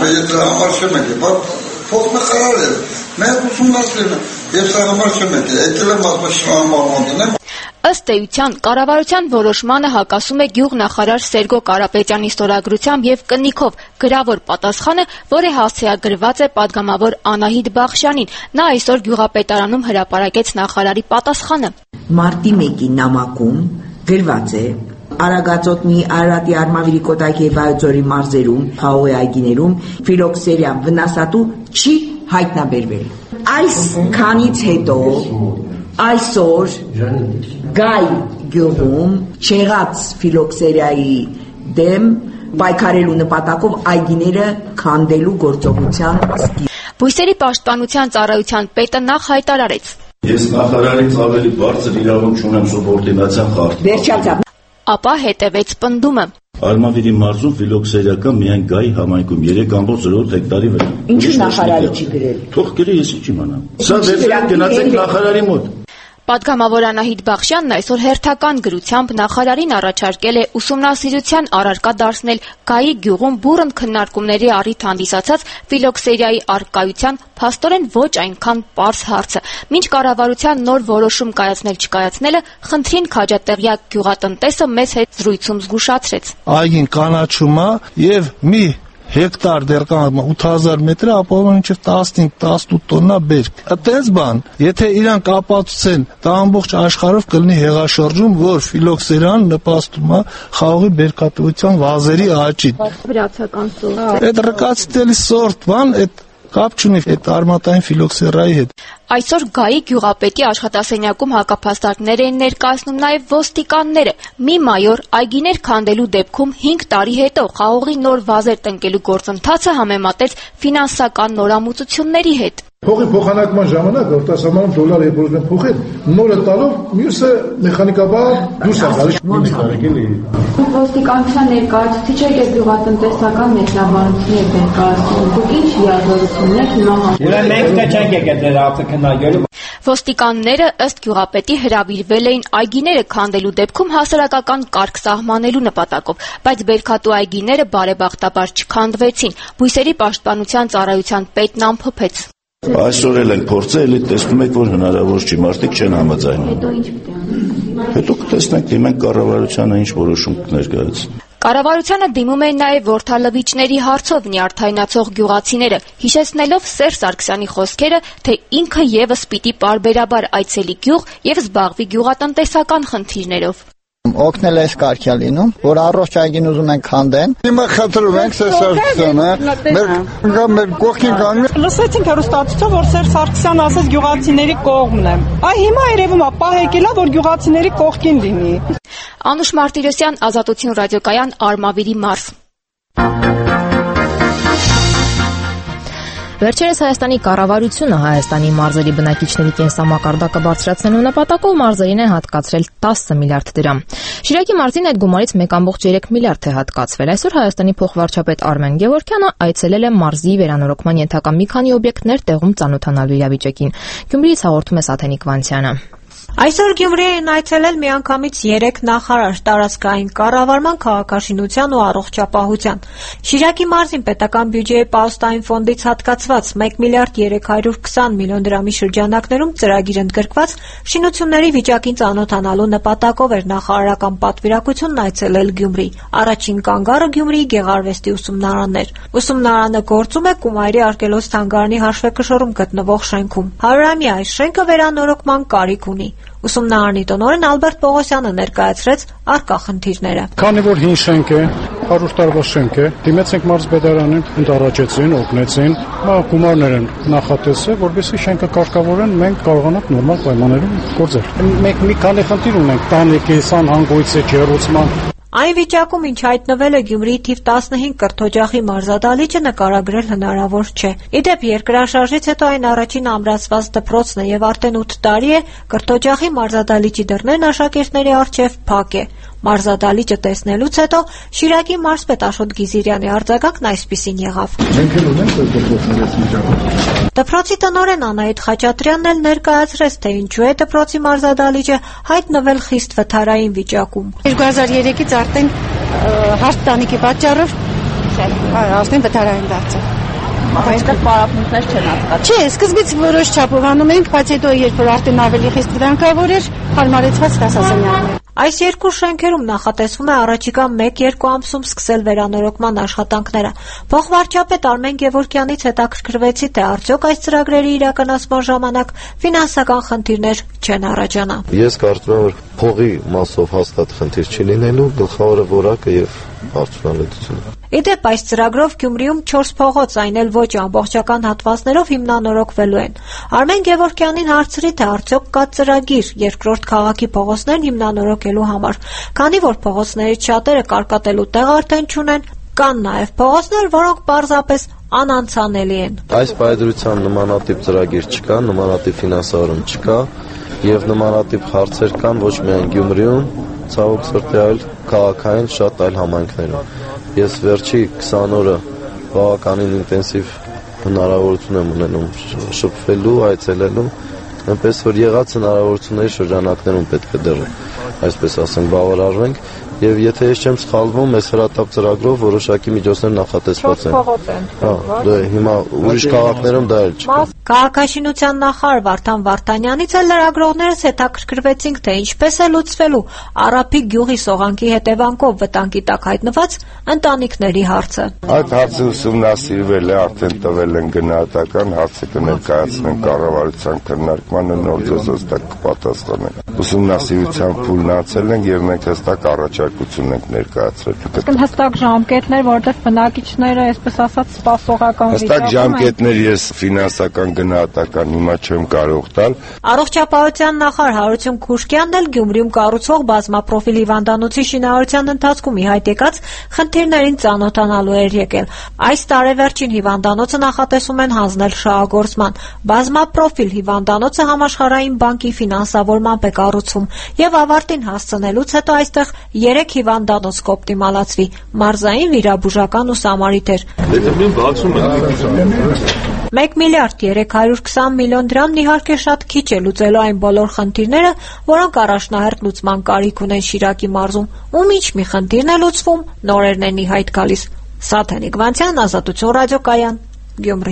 Փոխնախարար է, մենք ուսումնասիրում ենք, եւ սա համար չեմ եկել եմ մասնաշինարարման։ Ըստ էության, կառավարության որոշմանը հակասում է գյուղնախարար Սերգո Կարապետյանի ստորագրությամբ եւ կնիքով գրավոր պատասխանը, որը հասցեագրված է падգամավոր Անահիտ Բախշյանին։ Նա այսօր գյուղապետարանում հրապարակեց նախարարի պատասխանը։ Մարտի 1-ի նամակում գրված է Արագածոտնի, Արարատի, Արմավիրի, Կոտայքի եւ Վայոց-Ձորի մարզերում, խաղողի այգիներում ֆիլոքսերիա վնասատու չի հայտնաբերվել։ Այս քանից հետո այսօր Գայ գյուղում չեղած ֆիլոքսերիայի դեմ պայքարելու նպատակով այգիները քանդելու գործողության սկիզբ։ Բույսերի պաշտպանության ծառայության պետը նախ հայտարարեց. Ես նախարարից ավելի բարձր իրավունք չունեմ սուբորդինացիան խախտել։ Ապա հետևեց պնդումը. Արմավիրի մարզում ֆիլոքսերիա կա միայն Գայի համայնքում 3.08 հեկտարի վրա։ Ինչու նախարարը չի գրել։ Թող գրի, ես ինչ իմանամ։ Սա դեպք գնացեք նախարարի մոտ։ Պատգամավոր Անահիտ Բախշյանն այսօր հերթական գրությամբ նախարարին առաջարկել է ուսումնասիրության առարկա դարձնել Գայի գյուղում բուռն քննարկումների առիթ հանդիսացած ֆիլոքսերիայի առկայության փաստորեն ոչ այնքան պարզ հարցը։ Մինչ կառավարության նոր որոշում կայացնել-չկայացնելը, խնդրին քաջատեղյակ գյուղատնտեսը մեծ հետ զրույցում զգուշացրեց։ Այգին կանաչում է եւ մի հեկտար դեռ կան 8000 մետր, ապահովում մինչև 15-18 տոննա բերք։ Այդպես բան, եթե իրանք ապացուցեն, դա ամբողջ աշխարհով կլինի հեղաշրջում, որ ֆիլոքսերիան նպաստում է խաղողի բերքատվության վազերի աճին։ Վրացական սորտ։ Այդ ռկացիտելի սորտ, բան, այդ կապ չունի այդ արմատային ֆիլոքսերիայի հետ։ Այսօր Գայի գյուղապետի աշխատասենյակում հակափաստարկներ են ներկայացնում նաև ոստիկանները։ Մի մայոր այգիներ քանդելու դեպքում 5 տարի հետո խաղողի նոր վազեր տնկելու գործընթացը համեմատեց ֆինանսական նորամուծությունների հետ։ Փողի փոխանակման ժամանակ արտասահմանում դոլար եփորձ են փոխել, նորը տալով մյուսը մեխանիկաբար դուրս է գալիս։ Ոստիկանության ներկայացուցիչը եւ գյուղատնտեսական մեկնաբանություններ ներկայացնում։ Դուք ինչ հիազորություններ հիմա մենք չենք եկել դրա արտաքննագելու։ Ոստիկանները ըստ գյուղապետի հրավիրվել էին այգիները քանդելու դեպքում հասարակական կարգ սահմանելու նպատակով, բայց բերքատու այգիները բարեբախտաբար չքանդվեցին։ Բույսերի պաշտպանության ծառայության պետն ամփոփեց. Այսօր էլ ենք փորձել, տեսնում եք, որ հնարավոր չի, մարդիկ չեն համաձայնում։ Հետո կտեսնենք, դիմենք կառավարությանը ինչ որոշում կներկայացնի։ Կառավարությանը դիմում են նաև որդալվիճների հարցով նյարդայնացող գյուղացիները, հիշեցնելով Սերժ Սարգսյանի խոսքերը, թե ինքը եւս պիտի պարբերաբար այցելի գյուղ եւ զբաղվի գյուղատնտեսական խնդիրներով։ Օգնել է կարգյա լինում, որ առողջ այգին ուզում են քանդեն։ Հիմա խնդրում ենք Սերժ Սարգսյանը, մեր կողքին կանգնել։ Լսեցինք հեռուստացույցով, որ Սերժ Սարգսյանը ասաց գյուղացիների կողմն եմ։ Հիմա երևում է պահ եկել է, որ գյուղացիների կողքին լինի։ Անուշ Մարտիրոսյան, Ազատություն ռադիոկայան, Արմավիրի մարզ։ Վերջերս Հայաստանի կառավարությունը Հայաստանի մարզերի բնակիչների կենսամակարդակը բարձրացնելու նպատակով մարզերին է հատկացրել 10 միլիարդ դրամ։ Շիրակի մարզին այդ գումարից 1.3 միլիարդ է հատկացվել։ Այսօր Հայաստանի փոխվարչապետ Արմեն Գևորգյանը այցելել է մարզի վերանորոգման ենթակա մի քանի օբյեկտներ տեղում ծանոթանալու իրավիճակին։ Գյումրիից հաղորդում է Սաթենիկ Վանցյանը։ Այսօր Գյումրի են այցելել միանգամից 3 նախարար՝ տարածքային կառավարման, քաղաքաշինության ու առողջապահության։ Շիրակի մարզին պետական բյուջեի պահոստային ֆոնդից հատկացված 1 միլիարդ 320 միլիոն դրամի շրջանակներում ծրագիր ընդգրկված շինությունների վիճակին ծանոթանալու նպատակով էր նախարարական պատվիրակությունն այցելել Գյումրի։ Առաջին կանգառը Գյումրիի գեղարվեստի ուսումնարանն էր։ Ուսումնարանը գործում է Կումայրի արգելոց թանգարանի հաշվեկշռում գտնվող շենքում։ 100-ամյա այս շենքը վերանորոգման կարիք ունի։ Ուսումնարանի տնօրեն Ալբերտ Պողոսյանը ներկայացրեց առկա խնդիրները։ Քանի որ հին շենք է, 100 տարվա շենք է, դիմեցինք մարզպետարանին, ընդառաջեցին, օգնեցին, գումարներ են նախատեսել, որովհետեւ շենքը կարգավորեն, մենք կարողանանք նորմալ պայմաններում գործել։ Մենք մի քանի խնդիր ունենք՝ տանիքի, սանհանգույցի, ջեռուցման։ Այն վիճակում, ինչ հայտնվել է Գյումրիի թիվ 15 կրթօջախի մարզադահլիճը, նկարագրել հնարավոր չէ։ Իդեպ երկրաշարժից հետո այն առաջին ամրացված դպրոցն է եւ արդեն 8 տարի է կրթօջախի մարզադահլիճի դռներն աշակերտների առջեւ փակ է։ Մարզադահլիճը տեսնելուց հետո Շիրակի մարզպետ Աշոտ Գիզիրյանի արձագանքն այսպիսին եղավ։ Մենք էլ ունենք այս դպրոցներից միջակայք։ Դպրոցի տնօրեն Անահիտ Խաչատրյանն էլ ներկայացրեց, թե ինչու է դպրոցի մարզադահլիճը հայտնվել խիստ վթարային վիճակում։ 2003-ից արդեն հարթ տանիքի պատճառով արդեն վթարային դարձավ։ Այստեղ պարապմունքներ չեն հատկացել։ Չէ, սկզբից որոշ չափով անում ենք, բայց հետո երբ որ արդեն ավելի խիստ վտանգավոր էր, հարմարեցված դասասենյակներ։ Այս երկու շենքերում նախատեսվում է առաջիկա 1-2 ամսում սկսել վերանորոգման աշխատանքները։ Փոխվարչապետ Արմեն Գևորգյանից հետաքրքրվեցի, թե արդյոք այս ծրագրերի իրականացման ժամանակ ֆինանսական խնդիրներ չեն առաջանա։ Ես կարծում եմ, որ փողի մասով հաստատ խնդիր չի լինելու, գլխավորը որակը եւ արդյունավետությունը։ Իդեպ այս ծրագրով Գյումրիում 4 փողոց, այն էլ ոչ ամբողջական հատվածներով հիմնանորոգվելու են։ Արմեն Գևորգյանին հարցրի, թե արդյոք կա ծրագիր երկրորդ քաղաքի փողոցներն հիմնանորոգելու համար, քանի որ փողոցներից շատերը կարկատելու տեղ արդեն չունեն, կան նաև փողոցներ, որոնք պարզապես անանցանելի են։ Այս պայծրության նմանատիպ ծրագիր չկա, նմանատիպ ֆինանսավորում չկա եւ նմանատիպ հարցեր կան ոչ միայն Գյումրիում, ցավոք սրտի, այլ քաղաքային շատ այլ համայնքներում։ Ես վերջի 20 օրը բավականին ինտենսիվ հնարավորություն եմ ունենում շփվելու, այցելելու, այնպես որ եղած հնարավորությունների շրջանակներում պետք է դեռ այսպես ասենք բավարարվենք եւ եթե ես չեմ սխալվում, այս հրատապ ծրագրով որոշակի միջոցներ նախատեսված են։ Դե հիմա ուրիշ քաղաքներում դա էլ չկա։ Քաղաքաշինության նախարար Վարդան Վարդանյանից էլ լրագրողներս հետաքրքրվեցինք, թե ինչպես է լուծվելու Արափի գյուղի սողանքի հետևանքով վտանգի տակ հայտնված ընտանիքների հարցը։ Այդ հարցը ուսումնասիրվել է, արդեն տվել են գնահատական, հարցը կներկայացնեն կառավարության քննարկմանը, նոր ձեզ հստակ կպատասխանեն։ Ուսումնասիրության փուլն անցել են եւ մենք հստակ առաջարկում տեղեկություն ենք ներկայացրել։ Իսկ հստակ ժամկետներ, որտեղ բնակիչները, այսպես ասած, սպասողական վիճակում են։ Հստակ ժամկետներ ես ֆինանսական գնահատական հիմա չեմ կարող տալ։ Առողջապահության նախարար Հարություն Քուշկյանն էլ Գյումրիում կառուցվող բազմապրոֆիլ հիվանդանոցի շինարարության ընթացքում ի հայտ եկած խնդիրներին ծանոթանալու էր եկել։ Այս տարեվերջին հիվանդանոցը նախատեսում են հանձնել շահագործման։ Բազմապրոֆիլ հիվանդանոցը Համաշխարհային բանկի ֆինանսավորմամբ է կառուցվում եւ ավարտին հասցնելուց հետո այստեղ 3 հիվանդանոց կօպտիմալացվի՝ մարզային, վիրաբուժական ու սամարիտեր։ 1 միլիարդ 320 միլիոն դրամն իհարկե շատ քիչ է լուծելու այն բոլոր խնդիրները, որոնք առաջնահերթ լուծման կարիք ունեն Շիրակի մարզում, ու ինչ մի խնդիրն է լուծվում, նորերն են ի հայտ գալիս։ Սաթենիկ Վանցյան, Ազատություն ռադիոկայան, Գյումրի։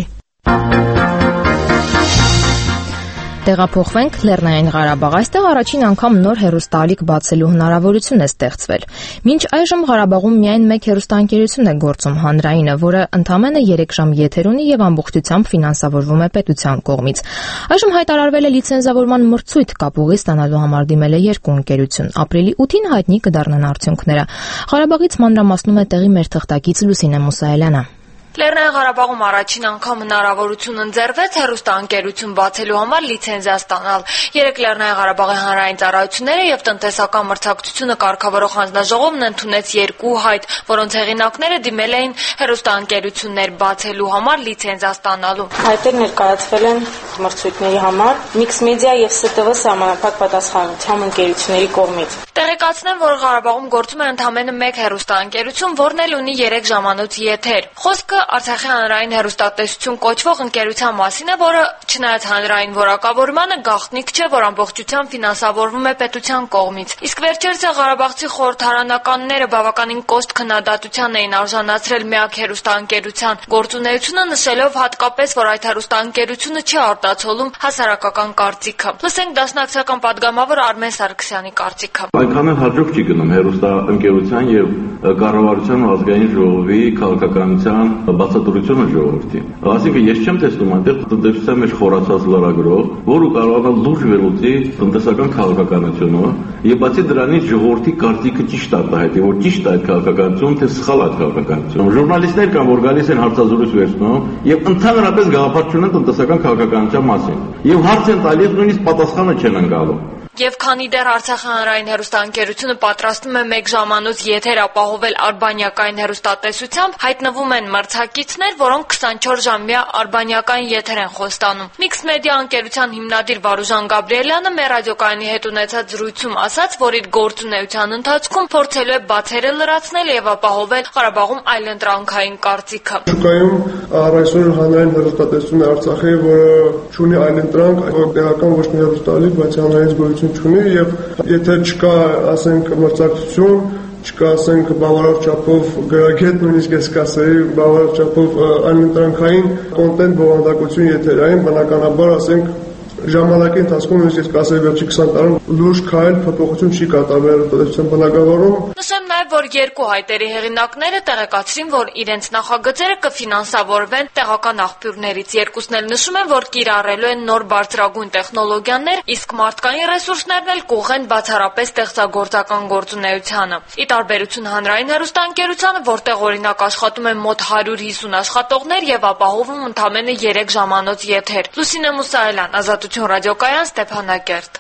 Տեղափոխվենք Լեռնային Ղարաբաղ։ Այստեղ առաջին անգամ նոր հեռուստաալիք բացելու հնարավորություն է ստեղծվել։ Մինչ այժմ Ղարաբաղում միայն մեկ հեռուստաընկերություն է գործում, հանրայինը, որը ընդամենը 3 ժամ եթեր ունի եւ ամբողջությամբ ֆինանսավորվում է պետության կողմից։ Այժմ հայտարարվել է լիցենզավորման մրցույթ, կապուղի ստանալու համար դիմել է 2 ընկերություն։ Ապրիլի 8-ին հայտնի կդառնան արդյունքները։ Ղարաբաղից մանրամասնում է տեղի մեր թղթակից Լուսինե Մուսայելյանը։ Լեռնային Ղարաբաղում առաջին անգամ հնարավորություն ընձեռվեց հեռուստաընկերություն բացելու համար լիցենզիա ստանալ։ 3 Լեռնային Ղարաբաղի հանրային ծառայությունները եւ տնտեսական մրցակցությունը կարգավորող հանձնաժողովն ընդունեց 2 հայտ, որոնց հեղինակները դիմել էին հեռուստաընկերություններ բացելու համար լիցենզիա ստանալու։ Հայտեր ներկայացվել են մրցույթների համար Mix Media եւ ՍՏՎ սահմանափակ պատասխանությամբ ընկերությունների կողմից։ Տեղեկացնեմ, որ Ղարաբաղում գործում է ընդամենը 1 հեռուստաընկերություն, որն էլ ունի 3 ժամանոց եթեր։ Խոսքը Արցախի հանրային հեռուստատեսություն կոչվող ընկերության մասին է, որը չնայած հանրային որակավորմանը գաղտնիք չէ, որ ամբողջությամբ ֆինանսավորվում է պետության կողմից։ Իսկ վերջերս ղարաբաղցի խորհրդարանականները բավականին կոշտ քննադատության էին արժանացրել միակ հեռուստաընկերության գործունեությունը, նշելով հատկապես, որ այդ հեռուստաընկերությունը չի արտացոլում հասարակական կարծիքը։ Լսենք դաշնակցական падգամավոր Արմեն Սարգսյանի կարծիքը։ Այնքան էլ հաջող չի գնում հեռուստաընկերության եւ կառավարության ու ազգային ժողովի քաղաքականության բացատրությունը ժողովրդին։ Այսինքն ես չեմ տեսնում այնտեղ տնտեսության մեջ խորացած լրագրող, որը կարողանա լուրջ վերլուծի տնտեսական քաղաքականությունը եւ բացի դրանից ժողովրդի կարծիքը ճիշտ արտահայտի, որ ճիշտ է այդ քաղաքականությունը, թե սխալ է այդ քաղաքականությունը։ Ժուրնալիստներ կան, որ գալիս են հարցազրույց վերցնում եւ ընդհանրապես գաղափար չունեն տնտեսական քաղաքականության մասին։ Եվ հարց են տալիս, նույնիսկ պատասխանը չեն ընկալում։ Եվ քանի դեռ Արցախի հանրային հեռուստաընկերությունը պատրաստվում է 1 ժամանոց եթեր ապահովել արբանյակային հեռուստատեսությամբ, հայտնվում են մրցակիցներ, որոնք 24 ժամյա արբանյակային եթեր են խոստանում։ Mix Media ընկերության հիմնադիր Վարուժան Գաբրիելյանը մեր ռադիոկայանի հետ ունեցած զրույցում ասաց, որ իր գործունեության ընթացքում փորձելու է բացերը լրացնել եւ ապահովել Ղարաբաղում այլընտրանքային կարծիքը։ Շուկայում այսօր հանրային հեռուստատեսությունն է Արցախի, որը ունի այլընտրանք, տեղական ոչ մի հեռուստալիք, բայց հանրային զգույշ չունի եւ եթե չկա, ասենք, մրցակցություն, չկա, ասենք, բավարար չափով գրագետ, նույնիսկ ես կասեի, բավարար չափով այլընտրանքային կոնտենտ բովանդակություն եթերային, բնականաբար, ասենք, ժամանակի ընթացքում ես կասեի վերջի 20 տարում լուրջ քայլ փոփոխություն չի կատարվել տնտեսության բնագավառում։ Նշեմ նաև, որ 2 հայտերի հեղինակները տեղեկացրին, որ իրենց նախագծերը կֆինանսավորվեն տեղական աղբյուրներից։ Երկուսն էլ նշում են, որ կիրառելու են նոր բարձրագույն տեխնոլոգիաներ, իսկ մարդկային ռեսուրսներն էլ կուղղեն բացառապես ստեղծագործական գործունեությանը։ Ի տարբերություն հանրային հեռուստաընկերությանը, որտեղ օրինակ աշխատում են մոտ 150 աշխատողներ եւ ապահովում ընդամենը 3 ժամանոց եթեր։ Լուսինե Մուսայելյան, Ազատություն ռադիոկայան, Ստեփանակերտ։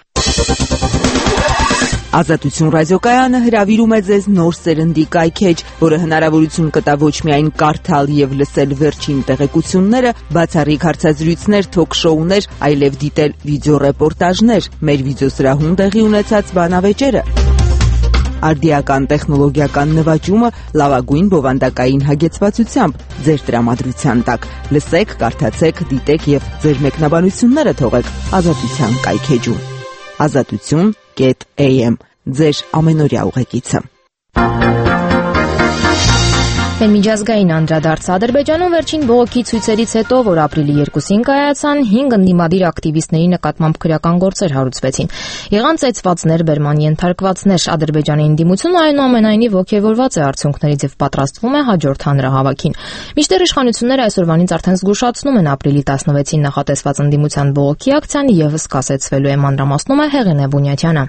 Ազատություն ռադիոկայանը հրավիրում է ձեզ նոր սերնդի կայքեջ, որը հնարավորություն կտա ոչ միայն կարդալ եւ լսել վերջին տեղեկությունները, բացառիկ հարցազրույցներ, թոք-շոուներ, այլև դիտել վիդեոռեպորտաժներ, մեր վիդեոսրահում տեղի ունեցած բանավեճերը, արդիական տեխնոլոգիական նվաճումը լավագույն բովանդակային հագեցվածությամբ ձեր տրամադրության տակ։ Լսեք, կարդացեք, դիտեք եւ ձեր մեկնաբանությունները թողեք Ազատության կայքեջում։ Ազատություն.am ձեր ամենօրյա ուղեկիցը։ Միջազգային անդրադարձ Ադրբեջանում վերջին բողոքի ցույցերից հետո, որ ապրիլի 2-ին կայացան, 5 ընդդիմադիր ակտիվիստների նկատմամբ քրեական գործեր հարուցվեցին։ Եղան ծեծվածներ, բերման ենթարկվածներ։ Ադրբեջանի ընդդիմությունը այնուամենայնիվ ոգևորված է արդյունքներից եւ պատրաստվում է հաջորդ հանրահավաքին։ Մինչդեռ իշխանությունները այսօրվանից արդեն զգուշացնում են ապրիլի 16-ին նախատեսված ընդդիմության բողոքի ակցիան եւս կասեցվելու է, մանրամասնում է Հեղինե Բունյատյանը։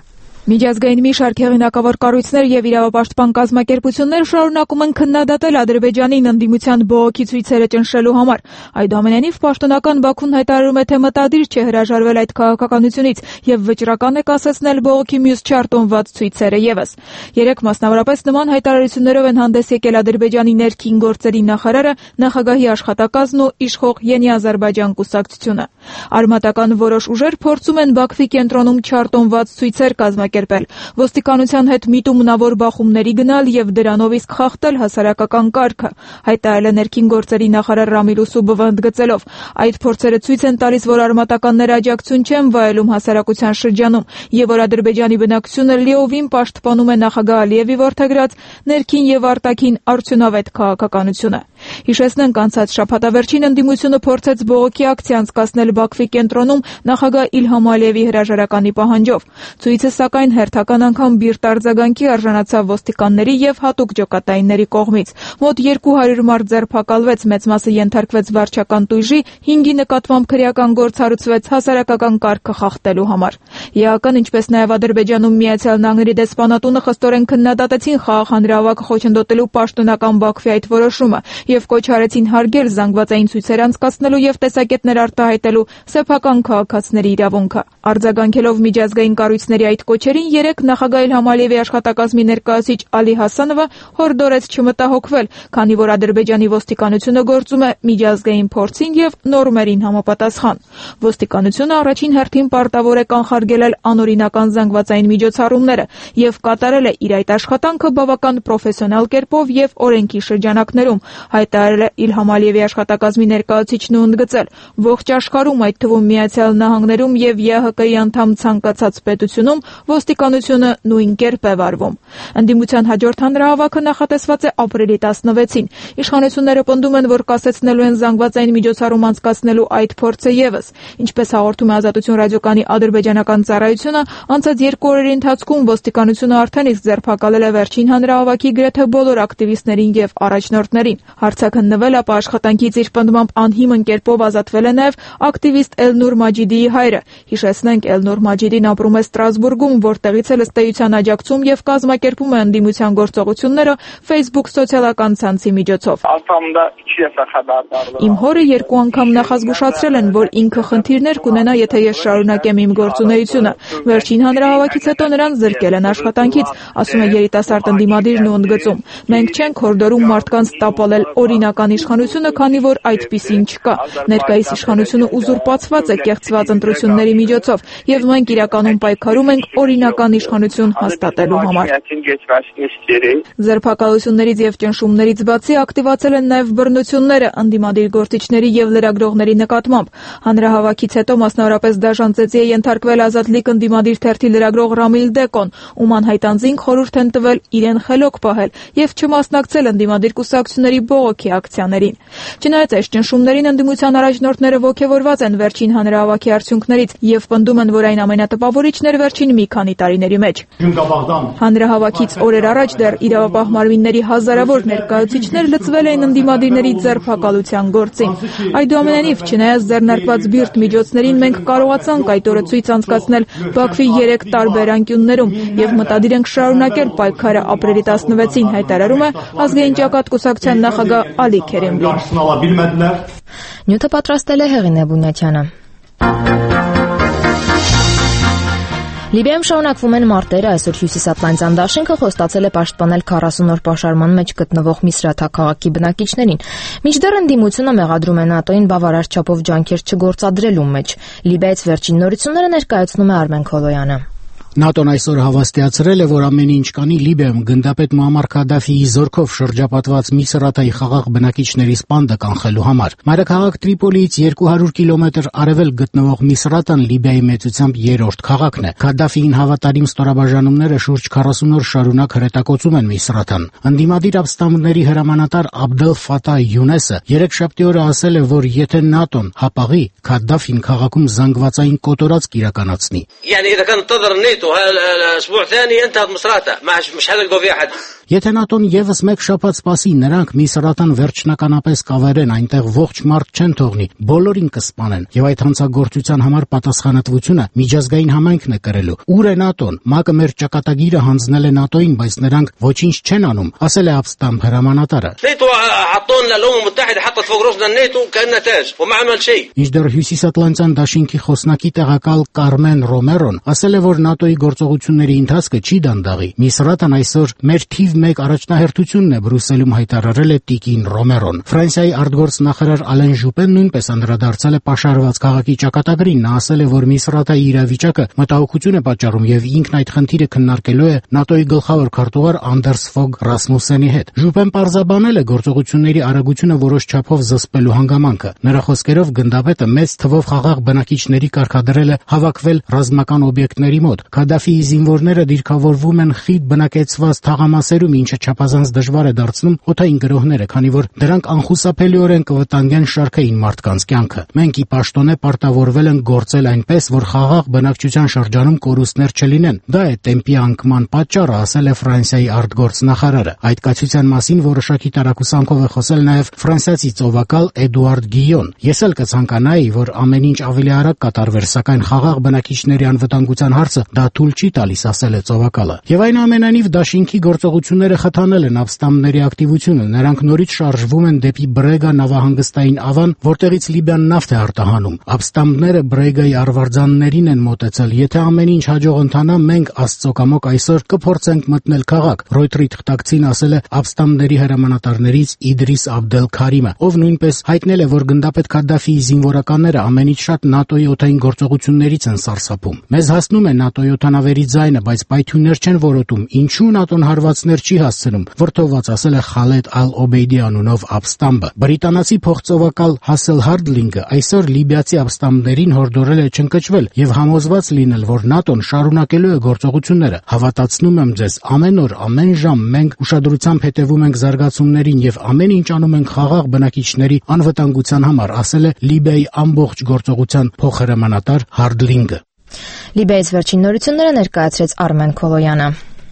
Միջազգային մի շարք հեղինակավոր կառույցներ եւ իրավապաշտպան կազմակերպություններ շարունակում են քննադատել Ադրբեջանին ընդդիմության բողոքի ցույցերը ճնշելու համար։ Այդուամենայնիվ պաշտոնական Բաքուն հայտարարում է, թե մտադիր չէ հրաժարվել այդ քաղաքականությունից եւ վճռական է կասեցնել բողոքի մյուս չարտոնված ցույցերը եւս։ Երեք մասնավորապես նման հայտարարություններով են հանդես եկել Ադրբեջանի ներքին գործերի նախարարը, նախագահի աշխատակազմն ու իշխող Յենի Ադրբեջան կուսակցությունը։ Արմատական որոշ ուժեր փորձում են Բաքվի կենտրոնում չարտոնված ցույցեր կազմակերպել, ոստիկանության հետ միտումնավոր բախումների գնալ եւ դրանով իսկ խախտել հասարակական կարգը, հայտարարել է ներքին գործերի նախարար Ռամիլ Ուսուբովը ընդգծելով. այդ փորձերը ցույց են տալիս, որ արմատականները աջակցություն չեն վայելում հասարակության շրջանում եւ որ Ադրբեջանի բնակչությունը լիովին պաշտպանում է նախագահ Ալիևի որդեգրած ներքին եւ արտաքին արդյունավետ քաղաքականությունը։ Հիշեցնենք, անցած շաբաթավերջին ընդդիմությունը փորձեց բողոքի ակցիա անցկացնել Բաքվի կենտրոնում նախագահ Իլհամ Ալիևի հրաժարականի պահանջով։ Ցույցը սակայն հերթական անգամ բիրտ արձագանքի արժանացավ ոստիկանների եւ հատուկ ջոկատայինների կողմից։ Մոտ 200 մարդ ձերբակալվեց, մեծ մասը ենթարկվեց վարչական տույժի, 5-ի նկատմամբ քրեական գործ հարուցվեց հասարակական կարգը խախտելու համար։ ԵԱԿ-ն, ինչպես նաեւ Ադրբեջանում Միացյալ Նահանգների դեսպանատունը խստորեն քննադատեցին խաղաղ հանրահավաքը խոչընդոտելու պաշտոնական Բաքվի այդ որոշումը եւ կոչ արեցին հարգել զանգվածային ցույցեր անցկացնելու եւ տեսակետներ արտահայտելու սեփական քաղաքացիների իրավունքը։ Արձագանքելով միջազգային կառույցների այդ կոչերին, երեք նախագահ Իլհամ Ալիևի աշխատակազմի ներկայացուցիչ Ալի Հասանովը հորդորեց չմտահոգվել, քանի որ Ադրբեջանի ոստիկանությունը գործում է միջազգային փորձին եւ նորմերին համապատասխան։ Ոստիկանությունը առաջին հերթին պարտավոր է կանխարգելել անօրինական զանգվածային միջոցառումները եւ կատարել է իր այդ աշխատանքը բավական պրոֆեսիոնալ կերպով եւ օրենքի շրջանակներում, հայտարարել է Իլհամ Ալիևի աշխատակազմի ներկայացուցիչն ու ընդգծել. ողջ աշխարհում, այդ թվում Միացյալ Նահանգներում եւ ԵԱՀԿ-ի անդամ ցանկացած պետությունում ոստիկանությունը նույն կերպ է վարվում։ Ընդդիմության հաջորդ հանրահավաքը նախատեսված է ապրիլի 16-ին։ Իշխանությունները պնդում են, որ կասեցնելու են զանգվածային միջոցառում անցկացնելու այդ փորձը եւս։ Ինչպես հաղորդում է Ազատություն ռադիոկայանի ադրբեջանական ծառայությունը, անցած 2 օրերի ընթացքում ոստիկանությունը արդեն իսկ ձերբակալել է վերջին հանրահավաքի գրեթե բոլոր ակտիվիստներին եւ առաջնորդներին։ Հարցաքննվել, ապա աշխատանքից իր պնդմամբ անհիմն կերպով ազատվել է նաեւ ակտիվիստ Էլնուր Մաջիդիի հայրը։ Հիշեցնենք, Էլնուր Մաջիդին ապրում է Ստրասբուրգում, որտեղից էլ ըստ էության աջակցում եւ կազմակերպում է ընդդիմության գործողությունները Facebook սոցիալական ցանցի միջոցով։ Իմ հորը 2 անգամ նախազգուշացրել են, որ ինքը խնդիրներ կունենա, եթե ես շարունակեմ իմ գործունեությունը։ Վերջին հանրահավաքից հետո նրան զրկել են աշխատանքից, ասում է երիտասարդ ընդդիմադիրն ու ընդգծում. մենք չենք հորդորում մարդկանց տապալել օրինական իշխանությունը, քանի որ այդպիսին չկա։ Ներկայիս իշխանությունը ուզուրպացված է կեղծված ընտրությունների միջոցով, եւ մենք իրականում պայքարում ենք օրինական իշխանություն հաստատելու համար։ Ձերբակալություններից եւ ճնշումներից բացի ակտիվացել են նաեւ բռնությունները ընդդիմադիր գործիչների եւ լրագրողների նկատմամբ։ Հանրահավաքից հետո մասնավորապես դաժան ծեծի է ենթարկվել Ազատլիկ ընդդիմադիր թերթի լրագրող Ռամիլ Դեկոն, ում անհայտ անձինք խորհուրդ են տվել իրեն խելոք պահել եւ չմասնակցել ընդդիմադիր կուսակցությունների բողոքի ակցիաներին։ Չնայած այս ճնշումներին, ընդդիմության առաջնորդները ոգևորված են վերջին հանրահավաքի արդյունքներից եւ պնդում են, որ այն ամենատպավորիչն էր վերջին մի քանի տարիների մեջ։ Հանրահավաքից օրեր առաջ դեռ իրավապահ մարմինների հազարավոր ներկայացուցիչներ լծվել էին ընդդիմադիրների ձերբակալության գործին։ Այդուամենայնիվ, չնայած ձեռնարկված բիրտ միջոցներին, մենք կարողացանք այդ օրը ցույց անցկացնել Բաքվի 3 տարբեր անկյուններում եւ մտադիր ենք շարունակել պայքարը ապրիլի 16-ին, հայտարարում է Ազգային ճակատ կուսակցության նախագահ Ալի Քերեմլին։ Նյութը պատրաստել է Հեղինե Բունյաթյանը։ Լիբիայում շարունակվում են մարտերը, այսօր Հյուսիսատլանտյան դաշինքը խոստացել է պաշտպանել 40 օր պաշարման մեջ գտնվող Միսրաթա քաղաքի բնակիչներին։ Մինչդեռ ընդդիմությունը մեղադրում է ՆԱՏՕ-ին բավարար չափով ջանքեր չգործադրելու մեջ։ Լիբիայից վերջին նորությունները ներկայացնում է Արմեն Քոլոյանը։ ՆԱՏՕ-ն այսօր հավաստիացրել է, որ ամեն ինչ կանի Լիբիայում գնդապետ Մուամմար Քադաֆիի զորքով շրջապատված Միսրաթայի խաղաղ բնակիչների սպանդը կանխելու համար։ Մայրաքաղաք Տրիպոլիից 200 կիլոմետր արևել գտնվող Միսրաթան Լիբիայի մեծությամբ 3-րդ քաղաքն է։ Քադաֆիին հավատարիմ ստորաբաժանումները շուրջ 40 օր շարունակ հրետակոծում են Միսրաթան։ Ընդդիմադիր ապստամբների հրամանատար Աբդել Ֆաթահ Յունեսը երեքշաբթի օրը ասել է, որ եթե ՆԱՏՕ-ն հապաղի, Քադաֆին քաղաքում զանգվածային կոտորածք իրականացնի։ الاسبوع الثاني انتهت مصراته مش حلقوا فيها حد. Եթե ՆԱՏՕ-ն եւս մեկ շաբաթ սպասի, նրանք Միսրատան վերջնականապես կավերեն, այնտեղ ողջ մարդ չեն թողնի, բոլորին կսպանեն, եւ այդ հանցագործության համար պատասխանատվությունը միջազգային համայնքն է կրելու։ Ուր է ՆԱՏՕ-ն։ ՄԱԿ-ը մեր ճակատագիրը հանձնել է ՆԱՏՕ-ին, բայց նրանք ոչինչ չեն անում, ասել է Ապստամբ հրամանատարը։ Մինչդեռ Հյուսիսատլանտյան դաշինքի խոսնակի տեղակալ Կարմեն Ռոմերոն ասել է, որ ՆԱՏՕ-ի գործողությունների ընթացքը չի դանդաղի։ Միսրատան այսօր մեր թիվ մեկ առաջնահերթությունն է, Բրյուսելում հայտարարել է տիկին Ռոմերոն։ Ֆրանսիայի արտգործնախարար Ալեն Ժուպեն նույնպես անդրադարձել է պաշարված քաղաքի ճակատագրին։ Նա ասել է, որ Միսրատայի իրավիճակը մտահոգություն է պատճառում եւ ինքն այդ խնդիրը քննարկելու է ՆԱՏՕ-ի գլխավոր քարտուղար Անդերս Ֆոգ Ռասմուսենի հետ։ Ժուպեն պարզաբանել է գործողությունների արագությունը որոշ չափով զսպելու հանգամանքը։ Նրա խոսքերով գնդապետը մեծ թվով խաղաղ բնակիչների կարգադրել է հավաքվել ռազմական օբյեկտների մոտ։ Քադաֆիի զինվորները դիրքավորվում են խիտ բնակեցված թաղամասերում, ինչը չափազանց դժվար է դարձնում օդային գրոհները, քանի որ դրանք անխուսափելիորեն կվտանգեն շարքային մարդկանց կյանքը։ Մենք ի պաշտոնե պարտավորվել ենք գործել այնպես, որ խաղաղ բնակչության շրջանում կորուստներ չլինեն։ Դա է տեմպի անկման պատճառը, ասել է Ֆրանսիայի արտգործնախարարը։ Այդ կացության մասին որոշակի տարակուսանքով է խոսել նաև ֆրանսիացի ծովակալ Էդուարդ Գիոն։ Ես էլ կցանկանայի, որ ամեն ինչ ավելի արագ կատարվեր, սակայն խաղաղ բնակիչների անվտանգության հարցը դա թույլ չի տալիս, ասել է ծովակալը։ Եվ այնուամենայնիվ դաշինքի գործողությունները խթանել են ապստամբների ակտիվությունը։ Նրանք նորից շարժվում են դեպի Բրեգա նավահանգստային ավան, որտեղից Լիբիան նավթ է արտահանում։ Ապստամբները Բրեգայի արվարձաններին են մոտեցել։ Եթե ամեն ինչ հաջող ընթանա, մենք Աստծո կամոք այսօր կփորձենք մտնել քաղաք, Ռոյտերի թղթակցին ասել է ապստամբների հրամանատարներից Իդրիս Աբդել Քարիմը, ով նույնպես հայտնել է, որ գնդապետ Քադաֆիի զինվորականները ամենից շատ ՆԱՏՕ-ի օդային գործողություններից են սարսափում։ Մեզ հասնում է ՆԱՏՕ-ի օդանավերի ձայնը, բայց պայթյուններ չեն որոտում։ Ինչու ՆԱՏՕ-ն հարվածներ չի հասցնում, վրդովված ասել է Խալեդ Ալ-Օբեյդի անունով ապստամբը։ Բրիտանացի փոխծովակալ Հասել Հարդլինգը այսօր լիբիացի ապստամբներին հորդորել է չընկճվել եւ համոզված լինել, որ ՆԱՏՕ-ն շարունակելու է գործողությունները։ Հավատացնում եմ ձեզ, ամեն օր, ամեն ժամ մենք ուշադրությամբ հետևում ենք զարգացումներին եւ ամեն ինչ անում ենք խաղաղ բնակիչների անվտանգության համար, ասել է Լիբիայի ամբողջ գործողության փոխհրամանատար Հարդլինգը։ Լիբիայից վերջին նորությունները ներկայացրեց Արմեն Քոլոյանը։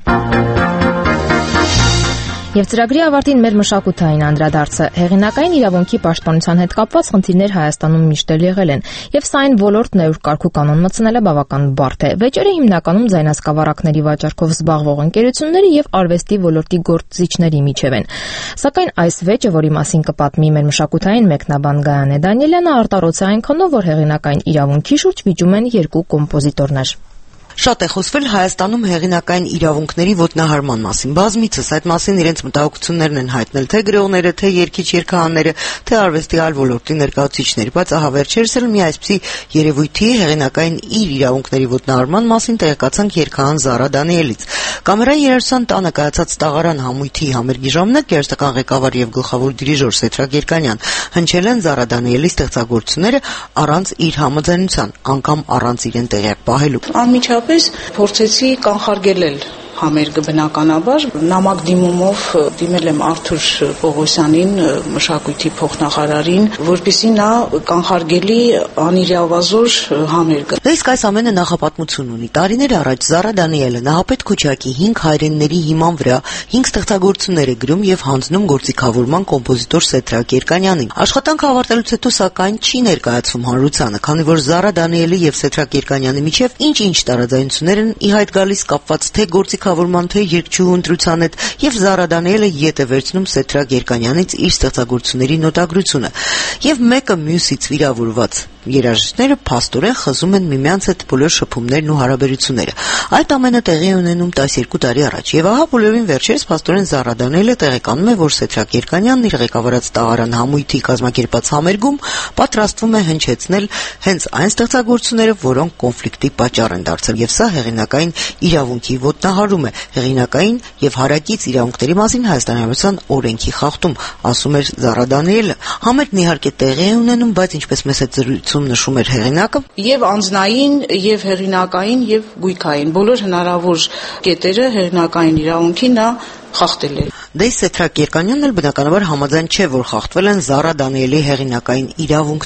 Եվ ծրագրի ավարտին մեր մշակութային անդրադարձը։ Հեղինակային իրավունքի պաշտպանության հետ կապված խնդիրներ Հայաստանում միշտ էլ եղել են, եւ սա այն ոլորտն է, ուր կարգու կանոն մտցնելը բավական բարդ է։ Վեճերը հիմնականում ձայնասկավառակների վաճառքով զբաղվող ընկերությունների եւ արվեստի ոլորտի գործիչների միջև են։ Սակայն այս վեճը, որի մասին կպատմի մեր մշակութային մեկնաբան Գայանե Դանիելյանը, արտարոց է այնքանով, որ հեղինակային իրավունքի շուրջ վիճում են երկու կոմպոզիտորներ։ Շատ է խոսվել Հայաստանում հեղինակային իրավունքների ոտնահարման մասին։ Բազմիցս այդ մասին իրենց մտահոգություններն են հայտնել թե գրողները, թե երգիչ-երգահանները, թե արվեստի այլ ոլորտի ներկայացուցիչներ, բայց ահա վերջերս էլ մի այսպիսի երևույթի հեղինակային իր իրավունքների ոտնահարման մասին տեղեկացանք երգահան Զարա Դանիելից։ Կամերային երաժշտության տանը կայացած տաղարան համույթի համերգի ժամանակ երաժշտական ղեկավար եւ գլխավոր դիրիժոր Սեթրակ Երկանյան հնչել են Զարա Դանիելի ստեղծագործությունները առանց իր համաձայնության, անգամ առանց իրեն տեղյակ պահելու։ Անմիջապես փորձեցի կանխարգելել համերգը բնականաբար նամակ դիմումով դիմել եմ Արթուր Պողոսյանին, մշակույթի փոխնախարարին, որպեսզի նա կանխարգելի անիրավազոր համերգը։ Իսկ այս ամենը նախապատմություն ունի։ Տարիներ առաջ Զարա Դանիելը Նահապետ Քոչակի 5 հայրենների հիման վրա 5 ստեղծագործություններ է գրում եւ հանձնում գործիքավորման կոմպոզիտոր Սեթրակ Երկանյանին։ Աշխատանքը ավարտելուց հետո սակայն չի ներկայացվում հանրությանը, քանի որ Զարա Դանիելի եւ Սեթրակ Երկանյանի միջև ինչ-ինչ տարաձայնություններ են ի հայտ գալիս կապված թե գործիքավորման թե երգչուհու ընտրության հետ, եւ Զարա Դանիելը ետ է վերցնում Սեթրակ Երկանյանից իր ստեղծագործությունների նոտագրությունը, եւ մեկը մյուսից վիրավորված երաժիշտները փաստորեն խզում են միմյանց հետ բոլոր շփումներն ու հարաբերությունները։ Այդ ամենը տեղի ունենում 12 տարի առաջ, եւ ահա բոլորին վերջերս փաստորեն Զարա Դանիելը տեղեկանում է, որ Սեթրակ Երկանյանն իր ղեկավարած տաղարան համույթի կազմակերպած համերգում պատրաստվում է հնչեցնել հենց այն ստեղծագործությունները, որոնք կոնֆլիկտի պատճառ են դարձել, եւ սա հեղինակային իրավունքի ոտնահարում է, հեղինակային եւ հարակից իրավունքների մասին Հայաստանի Հանրապետության օրենքի խախտում, ասում էր Զարա Դանիելը։ Համերգն իհարկե տեղի է ունենում, բայց ինչպես մեզ հետ զրույցում նշում էր հեղինակը, եւ անձնային, եւ հեղինակային, եւ գույքային բոլոր հնարավոր կետերը հեղինակային իրավունքի նա խախտել է։ Դե Սեթրակ Երկանյանն էլ բնականաբար համաձայն չէ, որ խախտվել են Զարա Դանիելի հեղինակային իրավունքները։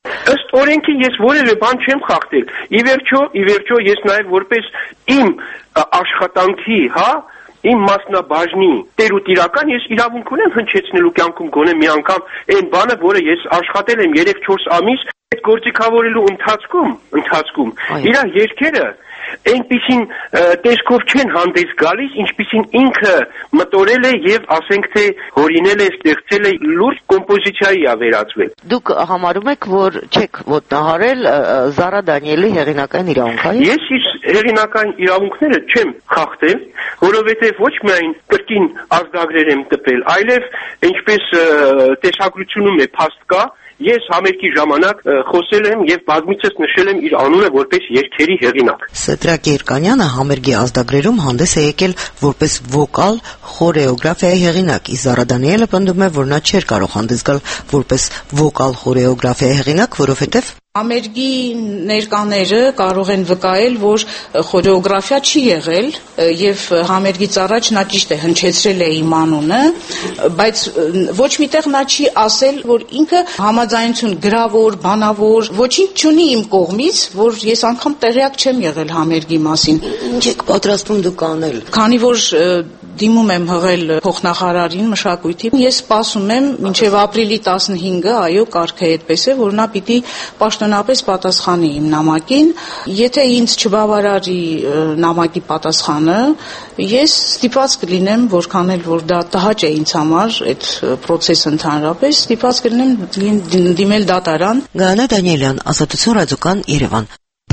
Ըստ օրենքի ես որևէ բան չեմ խախտել։ Ի վերջո ես նաև որպես իմ աշխատանքի, իմ մասնաբաժնի տեր ու տիրական ես իրավունք ունեմ հնչեցնելու կյանքում գոնե մի անգամ այն բանը, որը ես աշխատել եմ 3-4 ամիս այդ գործիքավորելու ընթացքում իր երկերը այնպիսին տեսքով չեն հանդես գալիս, ինչպիսին ինքը մտորել է եւ ասենք թե հորինել է, ստեղծել է լուրջ կոմպոզիցիայի ա վերածվել։ Դուք համարում եք, որ չեք ոտնահարել Զարա Դանիելի հեղինակային իրավունքը։ Ես իր հեղինակային իրավունքները չեմ խախտել, որովհետեւ ոչ միայն կրկին ազդագրեր եմ տպել, այլև ինչպես տեսագրությունում է փաստ կա, ես համերգի ժամանակ խոսել եմ եւ բազմիցս նշել եմ իր անունը որպես երգերի հեղինակ։ Սեդրակ Երկանյանը համերգի ազդագրերում հանդես է եկել որպես վոկալ խորեոգրաֆիայի հեղինակ, իսկ Զարա Դանիելը պնդում է, որ նա չէր կարող հանդես գալ որպես վոկալ խորեոգրաֆիայի հեղինակ, որովհետեւ Համերգի ներկաները կարող են վկայել, որ խորեոգրաֆիա չի եղել եւ համերգից առաջ նա ճիշտ է հնչեցրել է իմ անունը, բայց ոչ միտեղ նա չի ասել, որ ինքը համաձայնություն գրավոր, բանավոր, ոչինչ չունի իմ կողմից, որ ես անգամ տեղյակ չեմ եղել համերգի մասին։ Ինչ եք պատրաստվում դուք անել։ Քանի որ դիմում եմ հղել փոխնախարարին մշակույթի, ես սպասում եմ մինչև ապրիլի 15-ը, այո, կարգը այդպես է, որ նա պիտի պաշտոնապես պատասխանի իմ նամակին։ Եթե ինձ չբավարարի նամակի պատասխանը, ես ստիպված կլինեմ, որքան էլ որ դա տհաճ է ինձ համար, այդ process-ը ընդհանրապես, ստիպված կլինեմ դիմել դատարան։ Գայանե Դանիելյան, Ազատություն ռադիոկան, Երևան։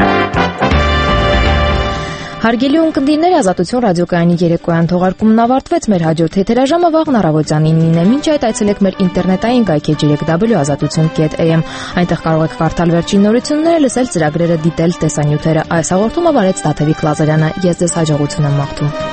Հարգելի ունկնդիրներ, Ազատություն ռադիոկայանի երեկոյան թողարկումն ավարտվեց, մեր հաջորդ եթերաժամը վաղն առավոտյան 9-ին է։ Մինչ այդ այցելեք մեր ինտերնետային կայքեջ www.azatutun.am, այնտեղ կարող եք կարդալ վերջին նորությունները, լսել ծրագրերը, դիտել տեսանյութերը։ Այս հաղորդումը վարեց Տաթևիկ Լազարյանը։ Ես ձեզ հաջողություն եմ մաղթում։